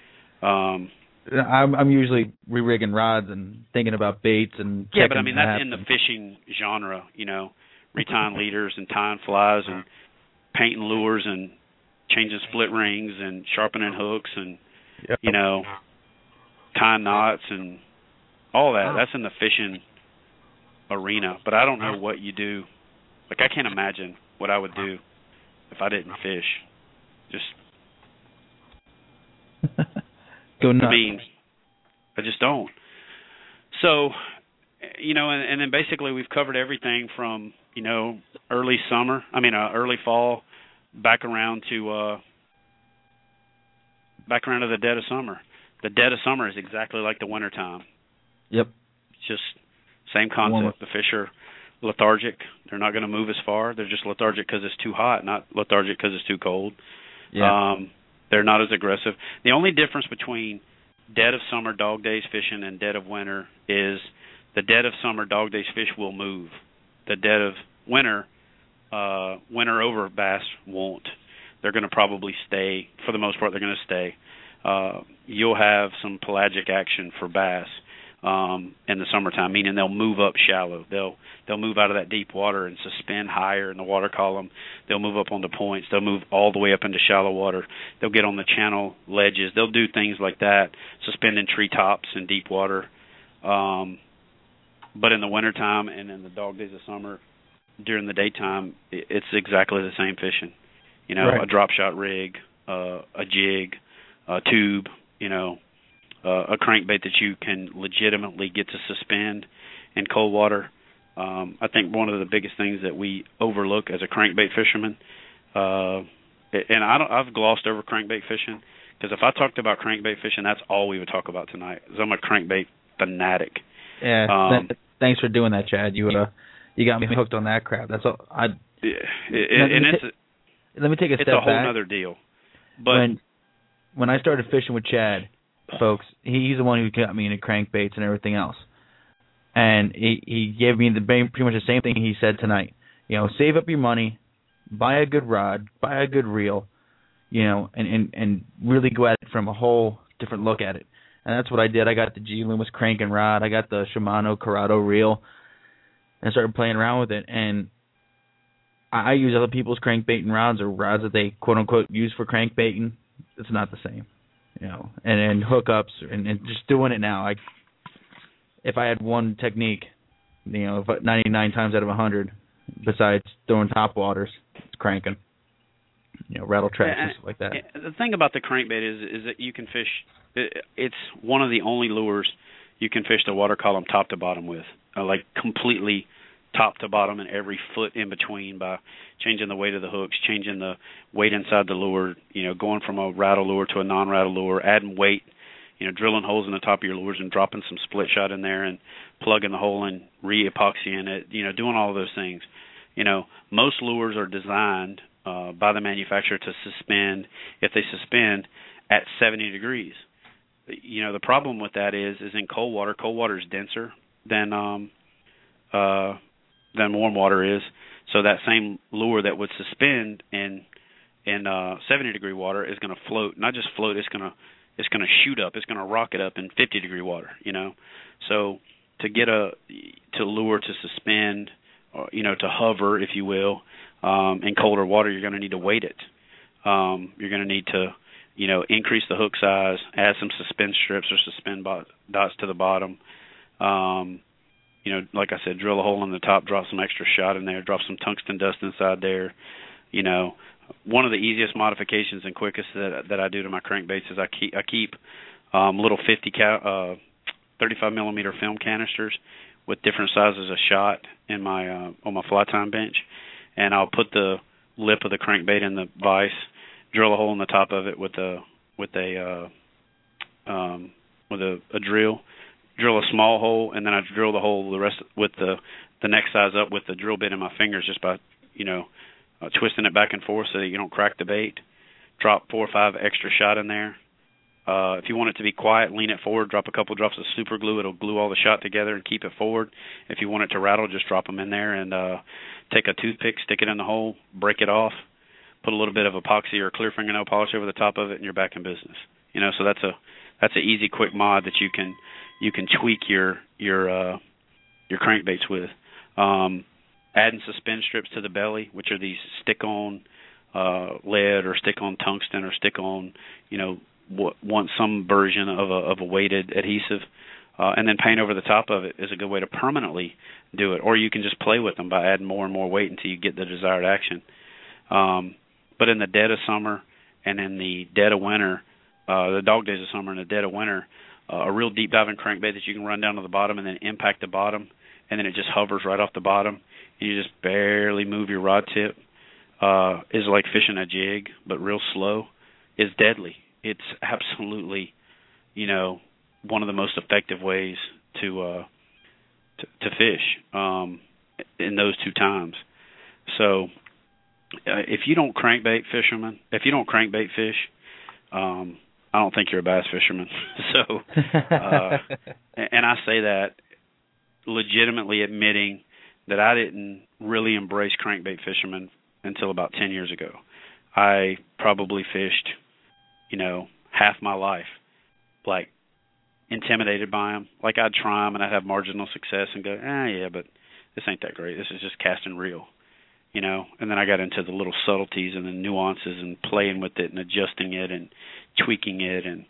I'm usually re-rigging rods and thinking about baits and but I mean that's in the fishing genre, retying leaders and tying flies and painting lures and changing split rings and sharpening hooks and Yep. tying knots and all that. That's in the fishing arena. But I don't know what you do. Like, I can't imagine what I would do if I didn't fish. Just Go nuts. I mean, I just don't. So, and then basically we've covered everything from, early fall back around to the dead of summer. The dead of summer is exactly like the winter time. Yep. It's just same concept. Warmer. The fish are lethargic. They're not going to move as far. They're just lethargic because it's too hot, not lethargic because it's too cold. Yeah. They're not as aggressive. The only difference between dead of summer dog days fishing and dead of winter is the dead of summer dog days fish will move. The dead of winter over bass won't. They're going to probably stay. For the most part, they're going to stay. You'll have some pelagic action for bass in the summertime, meaning they'll move up shallow. They'll move out of that deep water and suspend higher in the water column. They'll move up onto points. They'll move all the way up into shallow water. They'll get on the channel ledges. They'll do things like that, suspending treetops in deep water. But in the wintertime and in the dog days of summer, during the daytime, it's exactly the same fishing. Right. A drop shot rig, a jig, a tube, a crankbait that you can legitimately get to suspend in cold water. I think one of the biggest things that we overlook as a crankbait fisherman, and I've glossed over crankbait fishing, because if I talked about crankbait fishing, that's all we would talk about tonight, because I'm a crankbait fanatic. Yeah. Thanks for doing that, Chad. You got me hooked on that crap. That's all. Let me take a step back. It's a whole other deal. But when I started fishing with Chad, folks, he's the one who got me into crankbaits and everything else. And he gave me pretty much the same thing he said tonight. Save up your money, buy a good rod, buy a good reel, and really go at it from a whole different look at it. And that's what I did. I got the G. Loomis cranking rod. I got the Shimano Corrado reel, and started playing around with it. And I use other people's crankbaiting rods, or rods that they quote unquote use for crankbaiting. It's not the same, and hookups and just doing it now. If I had one technique, 99 times out of 100, besides throwing top waters, it's cranking, rattle traps and stuff like that. The thing about the crankbait is that you can fish. It's one of the only lures you can fish the water column top to bottom with, like completely top to bottom and every foot in between, by changing the weight of the hooks, changing the weight inside the lure, going from a rattle lure to a non-rattle lure, adding weight, drilling holes in the top of your lures and dropping some split shot in there and plugging the hole and re-epoxying it, doing all of those things. Most lures are designed by the manufacturer to suspend, if they suspend, at 70 degrees. The problem with that is in cold water is denser than warm water is. So that same lure that would suspend in 70-degree water is going to float. Not just float, it's going to shoot up. It's going to rocket up in 50-degree water. So to lure to suspend, or, to hover, if you will, in colder water, you're going to need to weight it. You're going to need to increase the hook size, add some suspend strips or suspend dots to the bottom. Like I said, drill a hole in the top, drop some extra shot in there, drop some tungsten dust inside there. One of the easiest modifications and quickest that I do to my crankbaits is I keep little 35 millimeter film canisters with different sizes of shot in my on my fly time bench, and I'll put the lip of the crankbait in the vise, drill a hole in the top of it with a drill a small hole, and then I drill the hole the rest with the next size up with the drill bit in my fingers, just by twisting it back and forth so that you don't crack the bait. Drop 4 or 5 extra shot in there. If you want it to be quiet, lean it forward, drop a couple drops of super glue. It'll glue all the shot together and keep it forward. If you want it to rattle, just drop them in there and take a toothpick, stick it in the hole, break it off, put a little bit of epoxy or clear fingernail polish over the top of it, and you're back in business. So that's an easy, quick mod that you can tweak your crankbaits with. Adding suspend strips to the belly, which are these stick-on lead or stick on tungsten or stick on, want some version of a weighted adhesive, and then paint over the top of it is a good way to permanently do it. Or you can just play with them by adding more and more weight until you get the desired action. But in the dead of summer and in the dead of winter, the dog days of summer and the dead of winter, a real deep diving crankbait that you can run down to the bottom and then impact the bottom, and then it just hovers right off the bottom, and you just barely move your rod tip, is like fishing a jig, but real slow, is deadly. It's absolutely, one of the most effective ways to fish in those two times. So if you don't crankbait fish, I don't think you're a bass fisherman. So, and I say that legitimately admitting that I didn't really embrace crankbait fishermen until about 10 years ago. I probably fished, half my life, like, intimidated by them. Like, I'd try them and I'd have marginal success and go, yeah, but this ain't that great. This is just casting reel, And then I got into the little subtleties and the nuances and playing with it and adjusting it and tweaking it and,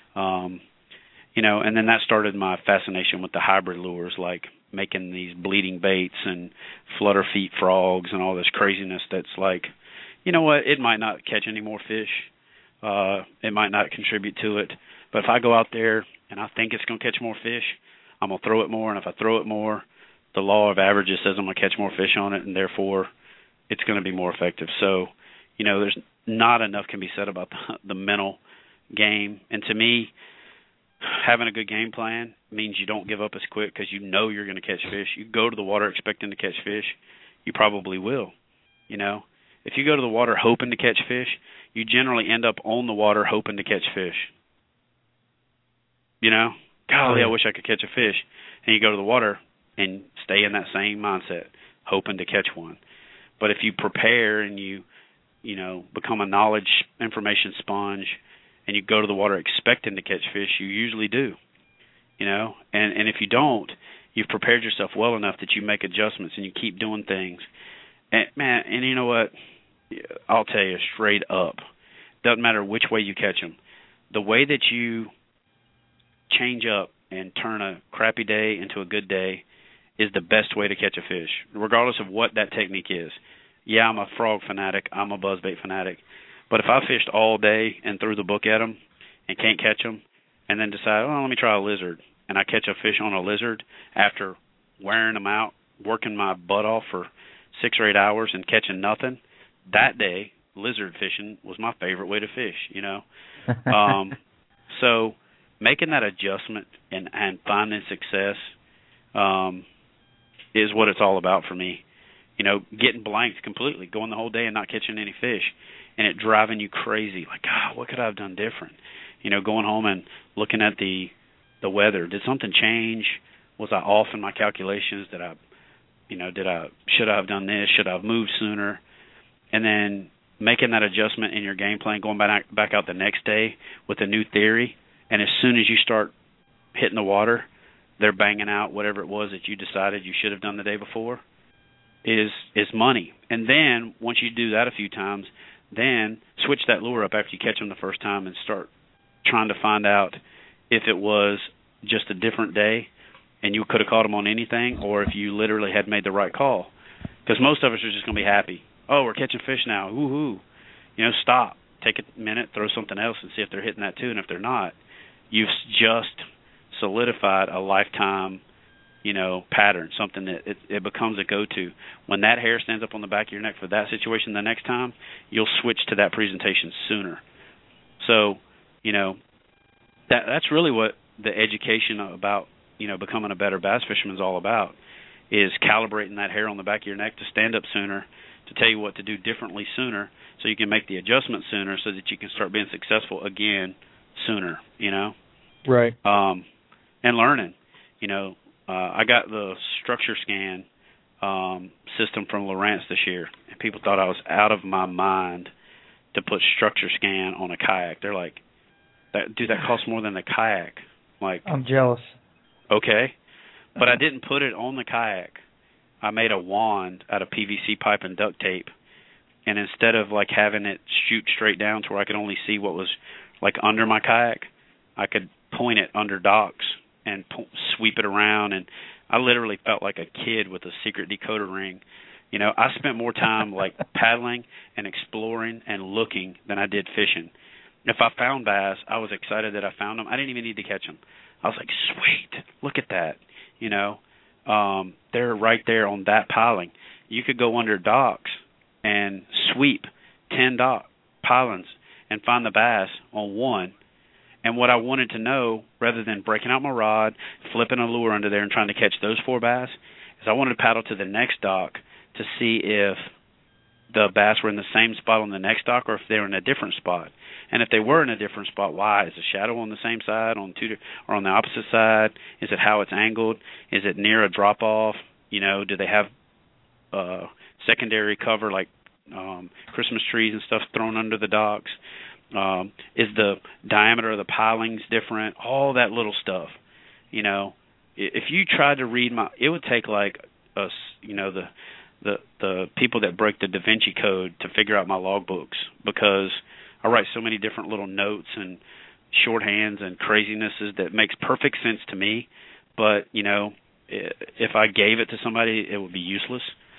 and then that started my fascination with the hybrid lures, like making these bleeding baits and flutter feet frogs and all this craziness that's like, it might not catch any more fish. It might not contribute to it. But if I go out there and I think it's going to catch more fish, I'm going to throw it more. And if I throw it more, the law of averages says I'm going to catch more fish on it, and therefore it's going to be more effective. So, there's not enough can be said about the mental game. And to me, having a good game plan means you don't give up as quick because you're going to catch fish. You go to the water expecting to catch fish, you probably will. If you go to the water hoping to catch fish, you generally end up on the water hoping to catch fish. Golly, I wish I could catch a fish. And you go to the water and stay in that same mindset, hoping to catch one. But if you prepare and you become a knowledge information sponge and you go to the water expecting to catch fish, you usually do. And if you don't, you've prepared yourself well enough that you make adjustments and you keep doing things. And man, and you know what? I'll tell you straight up, doesn't matter which way you catch them. The way that you change up and turn a crappy day into a good day is the best way to catch a fish, regardless of what that technique is. Yeah, I'm a frog fanatic. I'm a buzzbait fanatic. But if I fished all day and threw the book at them and can't catch them and then decide, let me try a lizard, and I catch a fish on a lizard after wearing them out, working my butt off for 6 or 8 hours and catching nothing, that day, lizard fishing was my favorite way to fish, So making that adjustment and finding success is what it's all about for me. Getting blanked completely, going the whole day and not catching any fish, and it driving you crazy. Like, God, what could I have done different? Going home and looking at the weather. Did something change? Was I off in my calculations? Should I have done this? Should I have moved sooner? And then making that adjustment in your game plan, going back out the next day with a new theory, and as soon as you start hitting the water, they're banging out whatever it was that you decided you should have done the day before, is money. And then once you do that a few times, then switch that lure up after you catch them the first time and start trying to find out if it was just a different day and you could have caught them on anything, or if you literally had made the right call. Because most of us are just going to be happy. Oh, we're catching fish now. Woohoo. Stop. Take a minute, throw something else and see if they're hitting that too. And if they're not, you've just solidified a lifetime, pattern, something that it becomes a go-to. When that hair stands up on the back of your neck for that situation the next time, you'll switch to that presentation sooner. So, that's really what the education about, becoming a better bass fisherman is all about, is calibrating that hair on the back of your neck to stand up sooner, to tell you what to do differently sooner, so you can make the adjustment sooner so that you can start being successful again sooner, Right. And learning. I got the structure scan system from Lowrance this year, and people thought I was out of my mind to put structure scan on a kayak. They're like, that costs more than the kayak. Like, I'm jealous. Okay. But I didn't put it on the kayak. I made a wand out of PVC pipe and duct tape and instead of like having it shoot straight down to where I could only see what was like under my kayak, I could point it under docks and sweep it around, and I literally felt like a kid with a secret decoder ring. You know, I spent more time like paddling and exploring and looking than I did fishing. If I found bass, I was excited that I found them. I didn't even need to catch them. I was like, sweet, look at that. You know, they're right there on that piling. You could go under docks and sweep 10 dock pilings and find the bass on one. And what I wanted to know, rather than breaking out my rod, flipping a lure under there and trying to catch those 4 bass, is I wanted to paddle to the next dock to see if the bass were in the same spot on the next dock or if they were in a different spot. And if they were in a different spot, why? Is the shadow on the same side, or on the opposite side? Is it how it's angled? Is it near a drop-off? You know, do they have secondary cover like Christmas trees and stuff thrown under the docks? Is the diameter of the pilings different? All that little stuff. You know, if you tried to read it would take like us, you know, the people that break the Da Vinci Code to figure out my logbooks, because I write so many different little notes and shorthands and crazinesses that makes perfect sense to me, but you know, if I gave it to somebody, it would be useless.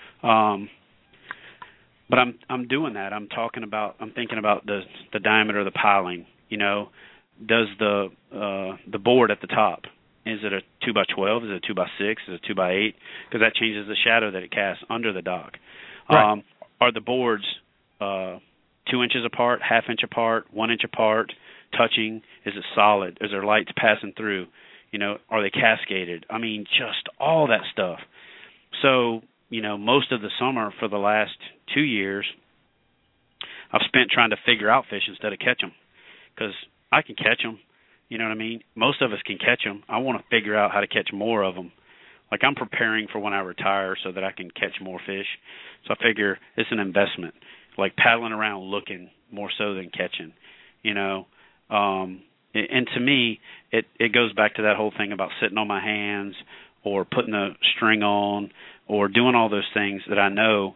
But I'm doing that. I'm thinking about the diameter of the piling. You know, does the board at the top, is it a 2x12? Is it a 2x6? Is it a 2x8? Because that changes the shadow that it casts under the dock. Right. Are the boards 2 inches apart, ½ inch apart, 1 inch apart, touching? Is it solid? Is there lights passing through? You know, are they cascaded? I mean, just all that stuff. So, you know, most of the summer for the last 2 years, I've spent trying to figure out fish instead of catch them, because I can catch them. You know what I mean? Most of us can catch them. I want to figure out how to catch more of them. Like, I'm preparing for when I retire so that I can catch more fish. So I figure it's an investment, like paddling around looking more so than catching, you know. And to me, it goes back to that whole thing about sitting on my hands or putting the string on or doing all those things that I know.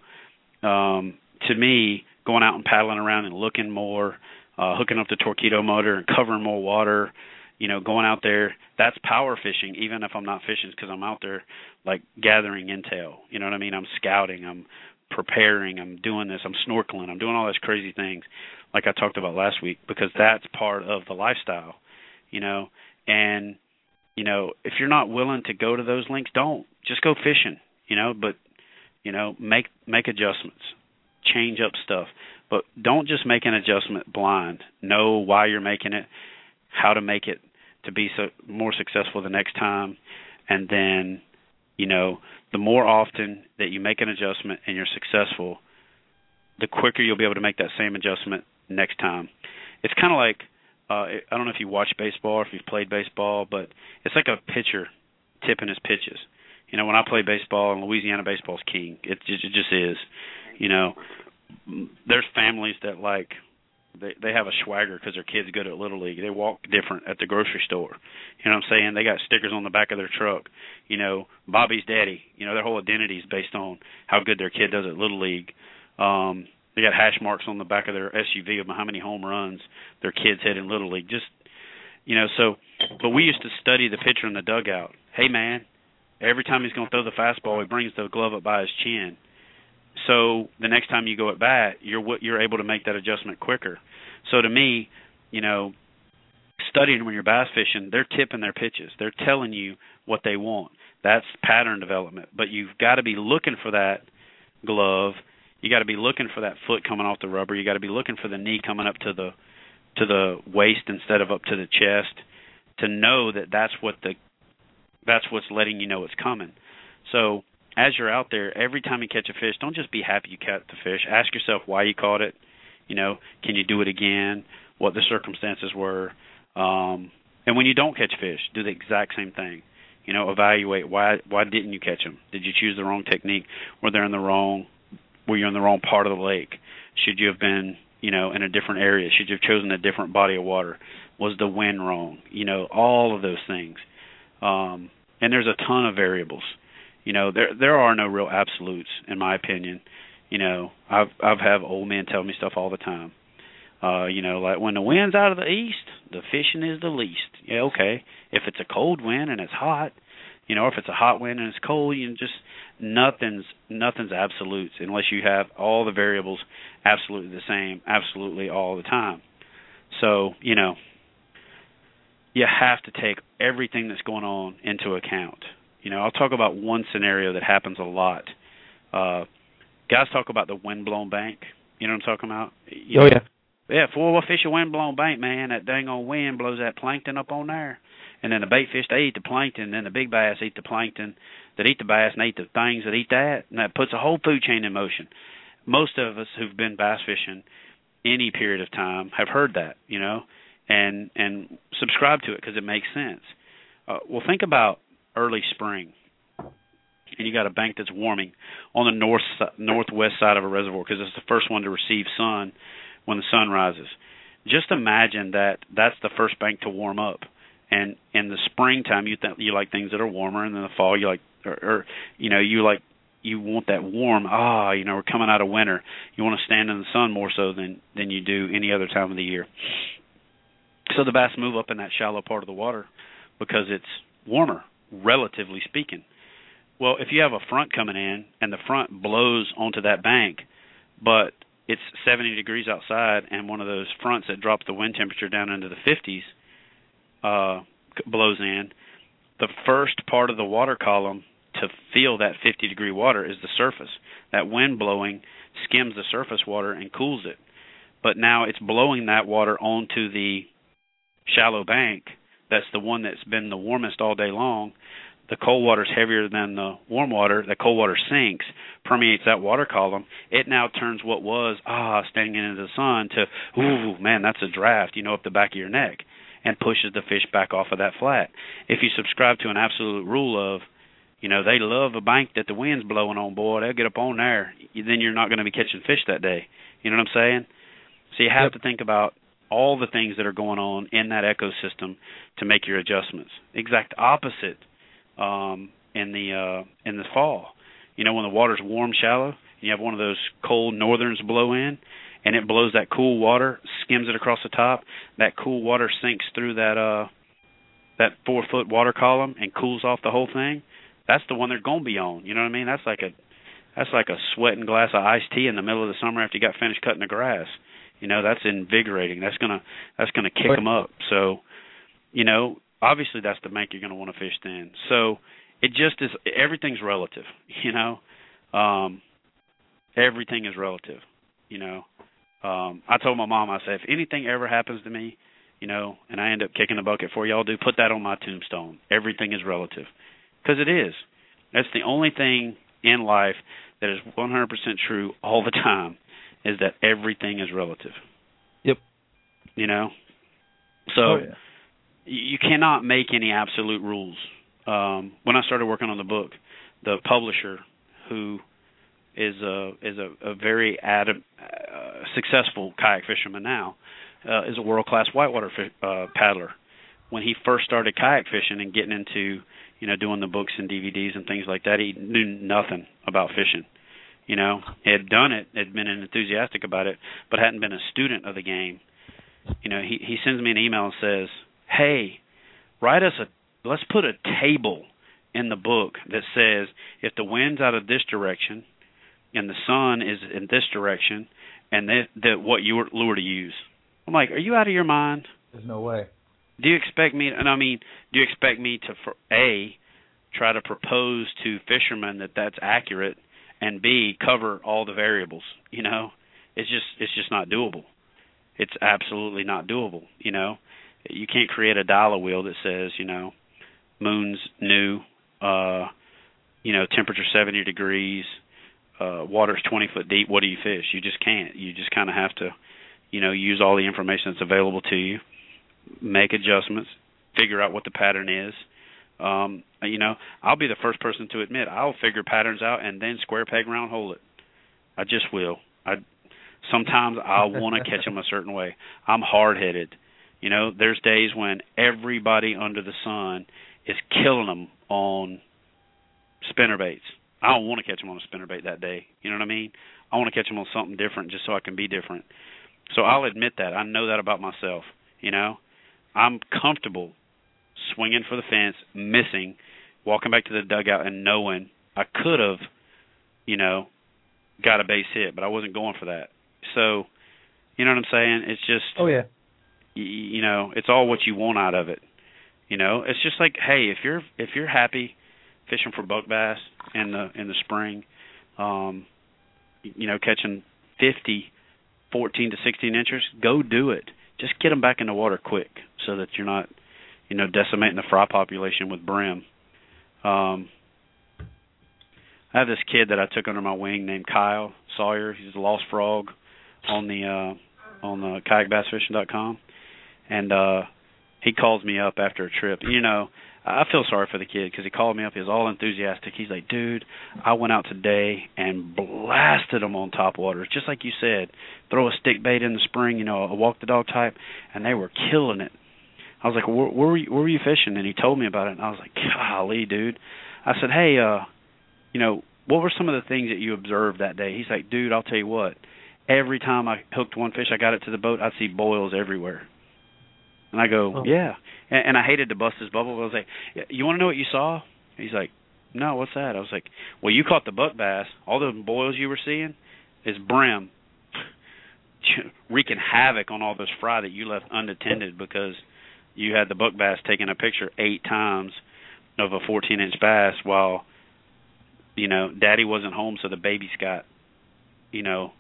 To me, going out and paddling around and looking more, hooking up the torpedo motor and covering more water, you know, going out there, that's power fishing, even if I'm not fishing, because I'm out there, like, gathering intel. You know what I mean? I'm scouting, I'm preparing, I'm doing this, I'm snorkeling, I'm doing all those crazy things like I talked about last week, because that's part of the lifestyle, you know. And, you know, if you're not willing to go to those links, don't. Just go fishing, you know, but, you know, make adjustments, change up stuff. But don't just make an adjustment blind. Know why you're making it, how to make it to be more successful the next time. And then, you know, the more often that you make an adjustment and you're successful, the quicker you'll be able to make that same adjustment next time. It's kind of like, I don't know if you watch baseball or if you've played baseball, but it's like a pitcher tipping his pitches. You know, when I play baseball, and Louisiana baseball's king. It just is. You know, there's families that, like, they have a swagger because their kid's good at Little League. They walk different at the grocery store. You know what I'm saying? They got stickers on the back of their truck. You know, Bobby's daddy. You know, their whole identity is based on how good their kid does at Little League. They got hash marks on the back of their SUV of how many home runs their kids hit in Little League. Just, you know, so, but we used to study the pitcher in the dugout. Hey, man, every time he's going to throw the fastball, he brings the glove up by his chin. So the next time you go at bat, you're able to make that adjustment quicker. So to me, you know, studying when you're bass fishing, they're tipping their pitches. They're telling you what they want. That's pattern development. But you've got to be looking for that glove. You got to be looking for that foot coming off the rubber. You got to be looking for the knee coming up to the waist instead of up to the chest, to know that that's what's letting you know it's coming. So as you're out there, every time you catch a fish, don't just be happy you caught the fish. Ask yourself why you caught it. You know, can you do it again? What the circumstances were. And when you don't catch fish, do the exact same thing. You know, evaluate why didn't you catch them? Did you choose the wrong technique? Were you in the wrong part of the lake? Should you have been, you know, in a different area? Should you have chosen a different body of water? Was the wind wrong? You know, all of those things. And there's a ton of variables. You know, there are no real absolutes, in my opinion. You know, I've have old men tell me stuff all the time. You know, like when the wind's out of the east, the fishing is the least. Yeah, okay. If it's a cold wind and it's hot, you know, if it's a hot wind and it's cold, you just nothing's absolutes unless you have all the variables absolutely the same, absolutely all the time. So, you know, you have to take everything that's going on into account. You know, I'll talk about one scenario that happens a lot. Guys talk about the wind-blown bank. You know what I'm talking about? Oh, yeah. Yeah, for a fish a wind-blown bank, man, that dang old wind blows that plankton up on there. And then the bait fish, they eat the plankton, and then the big bass eat the plankton that eat the bass and eat the things that eat that, and that puts a whole food chain in motion. Most of us who've been bass fishing any period of time have heard that, you know, and subscribe to it because it makes sense. Well, think about early spring, and you got a bank that's warming on the northwest side of a reservoir because it's the first one to receive sun when the sun rises. Just imagine that that's the first bank to warm up. And in the springtime, you like things that are warmer, and in the fall, you like, or you know, you want that warm. You know, we're coming out of winter. You want to stand in the sun more so than you do any other time of the year. So the bass move up in that shallow part of the water because it's warmer, relatively speaking. Well, if you have a front coming in and the front blows onto that bank, but it's 70 degrees outside, and one of those fronts that drops the wind temperature down into the 50s blows in, the first part of the water column to feel that 50-degree water is the surface. That wind blowing skims the surface water and cools it. But now it's blowing that water onto the shallow bank. That's the one that's been the warmest all day long. The cold water is heavier than the warm water. The cold water sinks, permeates that water column. It now turns what was, standing into the sun to, ooh, man, that's a draft, you know, up the back of your neck, and pushes the fish back off of that flat. If you subscribe to an absolute rule of, you know, they love a bank that the wind's blowing on, boy, they'll get up on there, then you're not going to be catching fish that day. You know what I'm saying? So you have to think about all the things that are going on in that ecosystem to make your adjustments. Exact opposite in the fall. You know, when the water's warm, shallow, and you have one of those cold northerns blow in, and it blows that cool water, skims it across the top. That cool water sinks through that 4-foot water column and cools off the whole thing. That's the one they're going to be on. You know what I mean? That's like a sweating glass of iced tea in the middle of the summer after you got finished cutting the grass. You know, that's invigorating. That's gonna kick them up. So, you know, obviously that's the bank you're going to want to fish then. So it just is. Everything's relative. You know, everything is relative. You know. I told my mom, I said, if anything ever happens to me, you know, and I end up kicking a bucket for y'all, put that on my tombstone. Everything is relative. Because it is. That's the only thing in life that is 100% true all the time, is that everything is relative. Yep. You know? So you cannot make any absolute rules. When I started working on the book, the publisher, who is a very successful kayak fisherman now, is a world-class whitewater paddler. When he first started kayak fishing and getting into, you know, doing the books and DVDs and things like that, he knew nothing about fishing. You know, he had done it, had been enthusiastic about it, but hadn't been a student of the game. You know, he sends me an email and says, hey, let's put a table in the book that says if the wind's out of this direction and the sun is in this direction, and that what you lure to use. I'm like, are you out of your mind? There's no way. Do you expect me to A, try to propose to fishermen that that's accurate, and B, cover all the variables? You know, it's just not doable. It's absolutely not doable. You know, you can't create a dial wheel that says, you know, moon's new, you know, temperature 70 degrees, water's 20 foot deep. What do you fish? You just can't. You just kind of have to, you know, use all the information that's available to you, make adjustments, figure out what the pattern is. You know, I'll be the first person to admit I'll figure patterns out and then square peg round hole it. I just will. Sometimes I want to catch them a certain way. I'm hard-headed. You know, there's days when everybody under the sun is killing them on spinnerbaits. I don't want to catch them on a spinnerbait that day. You know what I mean? I want to catch them on something different just so I can be different. So I'll admit that. I know that about myself. You know, I'm comfortable swinging for the fence, missing, walking back to the dugout and knowing I could have, you know, got a base hit, but I wasn't going for that. So, you know what I'm saying? It's just, oh yeah, you know, it's all what you want out of it. You know, it's just like, hey, if you're happy fishing for buck bass in the spring, you know, catching 50, 14 to 16 inches, go do it. Just get them back in the water quick so that you're not, you know, decimating the fry population with brim. I have this kid that I took under my wing named Kyle Sawyer. He's a lost frog on the kayakbassfishing.com, and he calls me up after a trip. You know, I feel sorry for the kid because he called me up. He was all enthusiastic. He's like, dude, I went out today and blasted them on top waters, just like you said. Throw a stick bait in the spring, you know, a walk the dog type, and they were killing it. I was like, where were you fishing? And he told me about it, and I was like, golly, dude. I said, hey, you know, what were some of the things that you observed that day? He's like, dude, I'll tell you what. Every time I hooked one fish, I got it to the boat, I'd see boils everywhere. And I go, yeah. And I hated to bust his bubble. I was like, you want to know what you saw? He's like, no, what's that? I was like, well, you caught the buck bass. All the boils you were seeing is brim wreaking havoc on all this fry that you left unattended because you had the buck bass taking a picture 8 times of a 14-inch bass while, you know, daddy wasn't home, so the babies got, you know,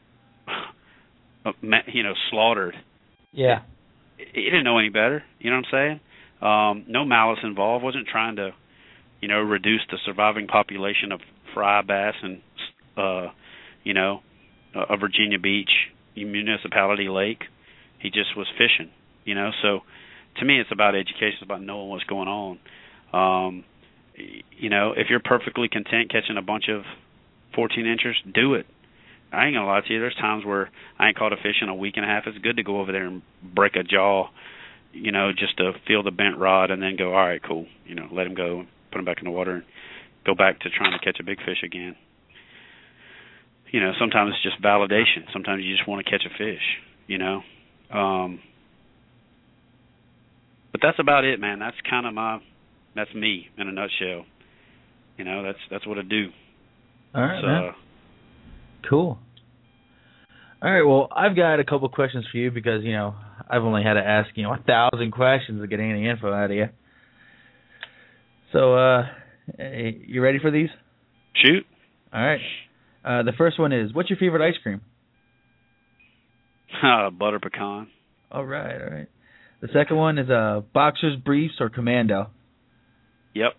slaughtered. Yeah. He didn't know any better. You know what I'm saying? No malice involved. Wasn't trying to, you know, reduce the surviving population of fry bass and, you know, a Virginia Beach municipality lake. He just was fishing, you know. So to me, it's about education. It's about knowing what's going on. You know, if you're perfectly content catching a bunch of 14-inchers, do it. I ain't going to lie to you. There's times where I ain't caught a fish in a week and a half. It's good to go over there and break a jaw, you know, just to feel the bent rod and then go, all right, cool. You know, let him go, put him back in the water, and go back to trying to catch a big fish again. You know, sometimes it's just validation. Sometimes you just want to catch a fish, you know. But that's about it, man. That's kind of that's me in a nutshell. You know, that's what I do. All right, man. Cool. All right, well, I've got a couple questions for you because, you know, I've only had to ask, you know, 1,000 questions to get any info out of you. So, you ready for these? Shoot. All right. The first one is, what's your favorite ice cream? Butter pecan. All right. The second one is Boxers, Briefs, or Commando? Yep.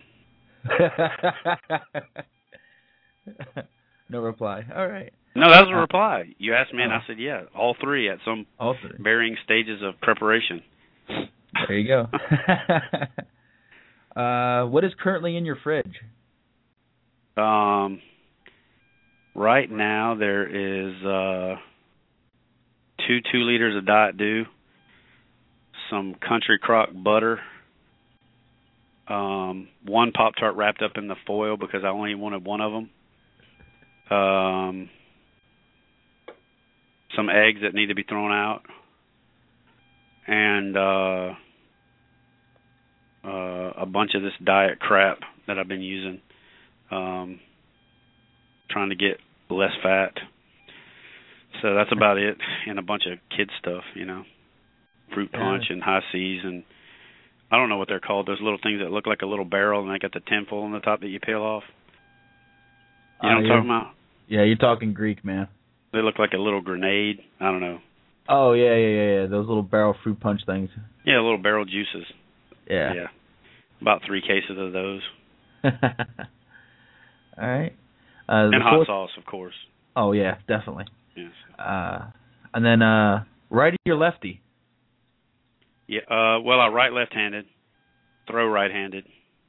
No reply. All right. No, that was a reply. You asked me, and I said, yeah, all three at some varying stages of preparation. There you go. What is currently in your fridge? Right now there is 2 liters of Diet Dew, some Country Crock butter, 1 Pop-Tart wrapped up in the foil because I only wanted one of them. Some eggs that need to be thrown out, and a bunch of this diet crap that I've been using, trying to get less fat. So that's about it, and a bunch of kid stuff, you know, fruit punch and high seas, and I don't know what they're called. Those little things that look like a little barrel, and they got the tinfoil on the top that you peel off. You know what I'm talking about? Yeah, you're talking Greek, man. They look like a little grenade. I don't know. Oh, yeah. Those little barrel fruit punch things. Yeah, little barrel juices. Yeah. About 3 cases of those. All right. And hot sauce, of course. Oh, yeah, definitely. Yes. And then righty or lefty? Yeah. Well, I write left-handed, throw right-handed,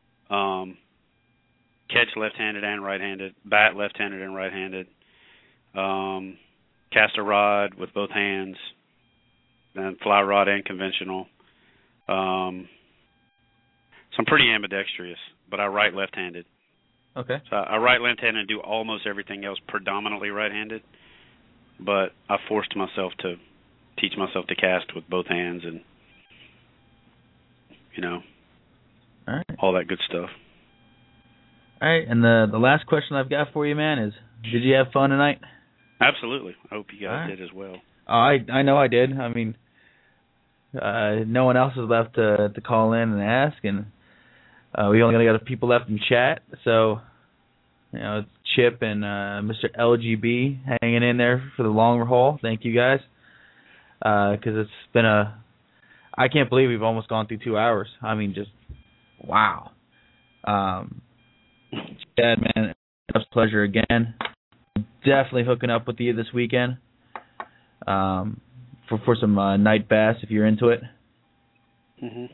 catch left-handed and right-handed, bat left-handed and right-handed, cast a rod with both hands, and fly rod and conventional. So I'm pretty ambidextrous, but I write left-handed. Okay. So I write left-handed and do almost everything else predominantly right-handed, but I forced myself to teach myself to cast with both hands and, All right. all that good stuff. All right, and the last question I've got for you, man, is did you have fun tonight? Absolutely. I hope you guys All right. did as well. I know I did. I mean, no one else is left to call in and ask, and we only got people left in chat, so it's Chip and Mr. LGB hanging in there for the long haul. Thank you guys, because it's been I can't believe we've almost gone through 2 hours. I mean, just wow. Chad, man, it's a pleasure again. Definitely hooking up with you this weekend for some night bass if you're into it. Mhm.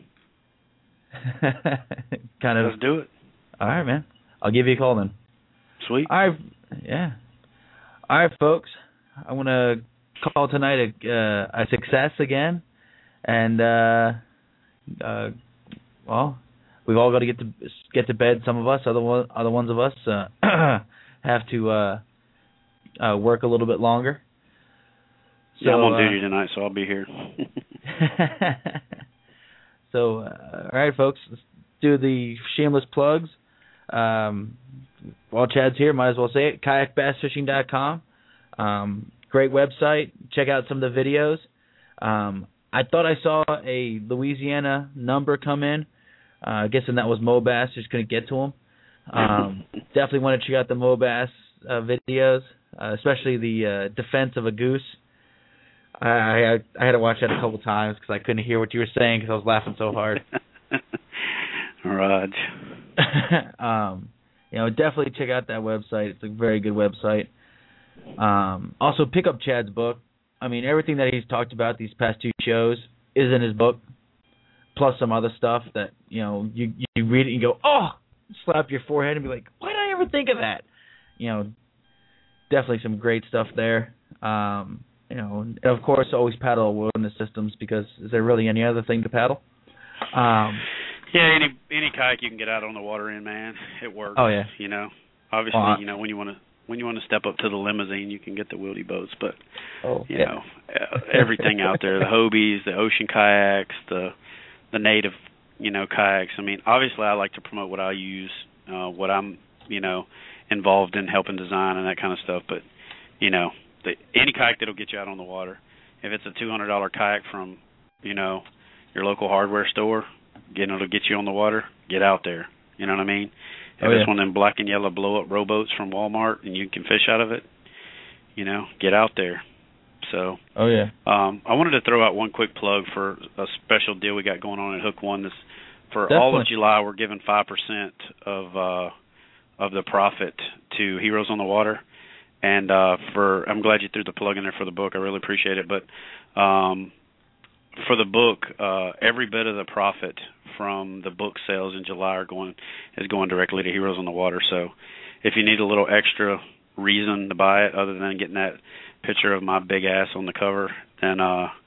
Kind of. Let's do it. All right, man. I'll give you a call then. Sweet. All right. Yeah. All right, folks. I want to call tonight a success again, and well, we've all got to get to bed. Some of us, other ones of us, have to work a little bit longer. So, yeah, I'm on duty tonight, so I'll be here. So, all right, folks, let's do the shameless plugs. While Chad's here, might as well say it, kayakbassfishing.com. Great website. Check out some of the videos. I thought I saw a Louisiana number come in. Guessing that was Mobass. Just couldn't get to him. Definitely want to check out the Mobass videos, especially the defense of a goose. I had to watch that a couple times because I couldn't hear what you were saying because I was laughing so hard. Raj. Definitely check out that website. It's a very good website. Also, pick up Chad's book. I mean, everything that he's talked about these past 2 shows is in his book, plus some other stuff that, you read it and you go, oh, slap your forehead and be like, why did I ever think of that? Definitely some great stuff there. And of course, always paddle Wilderness Systems, because is there really any other thing to paddle? Yeah, any kayak you can get out on the water in, man, it works. Oh yeah. Obviously, when you want to step up to the limousine, you can get the Wildy boats, but everything out there, the Hobies, the ocean kayaks, the native, kayaks. I mean, obviously, I like to promote what I use, what I'm, involved in helping design and that kind of stuff. But, any kayak that'll get you out on the water. If it's a $200 kayak from, your local hardware store, it'll get you on the water, get out there. You know what I mean? If it's one of them black and yellow blow-up rowboats from Walmart and you can fish out of it, get out there. So, I wanted to throw out one quick plug for a special deal we got going on at Hook One. For all of July, we're giving 5% of the profit to Heroes on the Water. And I'm glad you threw the plug in there for the book. I really appreciate it. But for the book, every bit of the profit from the book sales in July is going directly to Heroes on the Water. So if you need a little extra reason to buy it other than getting that picture of my big ass on the cover, then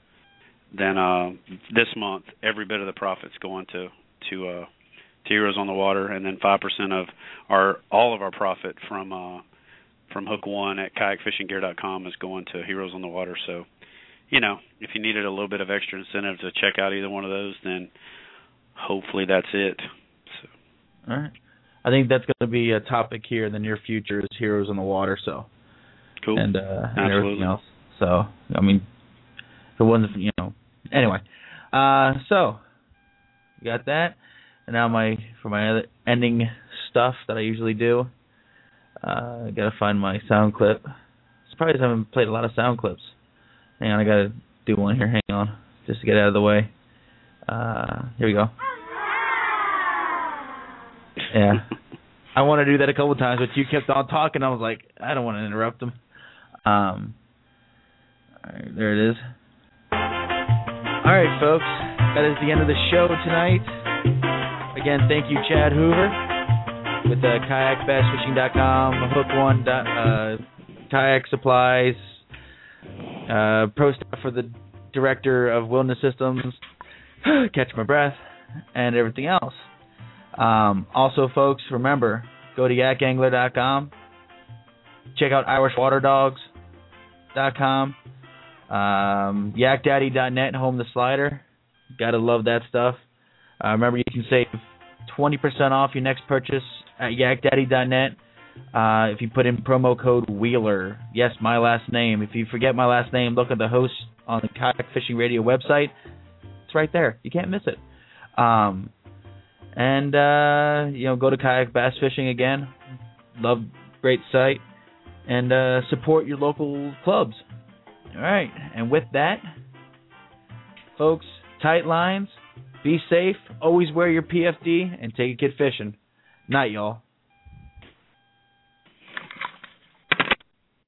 this month every bit of the profit's going to Heroes on the Water, and then 5% of all of our profit from Hook One at kayakfishinggear.com is going to Heroes on the Water. So, if you needed a little bit of extra incentive to check out either one of those, then hopefully that's it. So. All right. I think that's going to be a topic here in the near future, is Heroes on the Water. So cool. And everything else. So, I mean, if it wasn't, anyway. So, you got that. And now for my other ending stuff that I usually do, I got to find my sound clip. Surprised I haven't played a lot of sound clips. Hang on, I got to do one here. Hang on, just to get out of the way. Here we go. Yeah. I want to do that a couple of times, but you kept on talking. I was like, I don't want to interrupt them. All right, there it is. All right, folks. That is the end of the show tonight. Again, thank you, Chad Hoover, with kayakbassfishing.com, Hook One, kayak supplies, pro staff for the director of Wilderness Systems, catch my breath, and everything else. Also, folks, remember, go to yakangler.com. Check out irishwaterdogs.com. Yakdaddy.net, home the slider. Gotta love that stuff. Remember, you can save 20% off your next purchase at yakdaddy.net if you put in promo code Wheeler. Yes, my last name. If you forget my last name, look at the host on the Kayak Fishing Radio website. It's right there. You can't miss it. Go to Kayak Bass Fishing again. Love, great site. And support your local clubs. All right. And with that, folks, tight lines, be safe, always wear your PFD, and take a kid fishing. Night, y'all.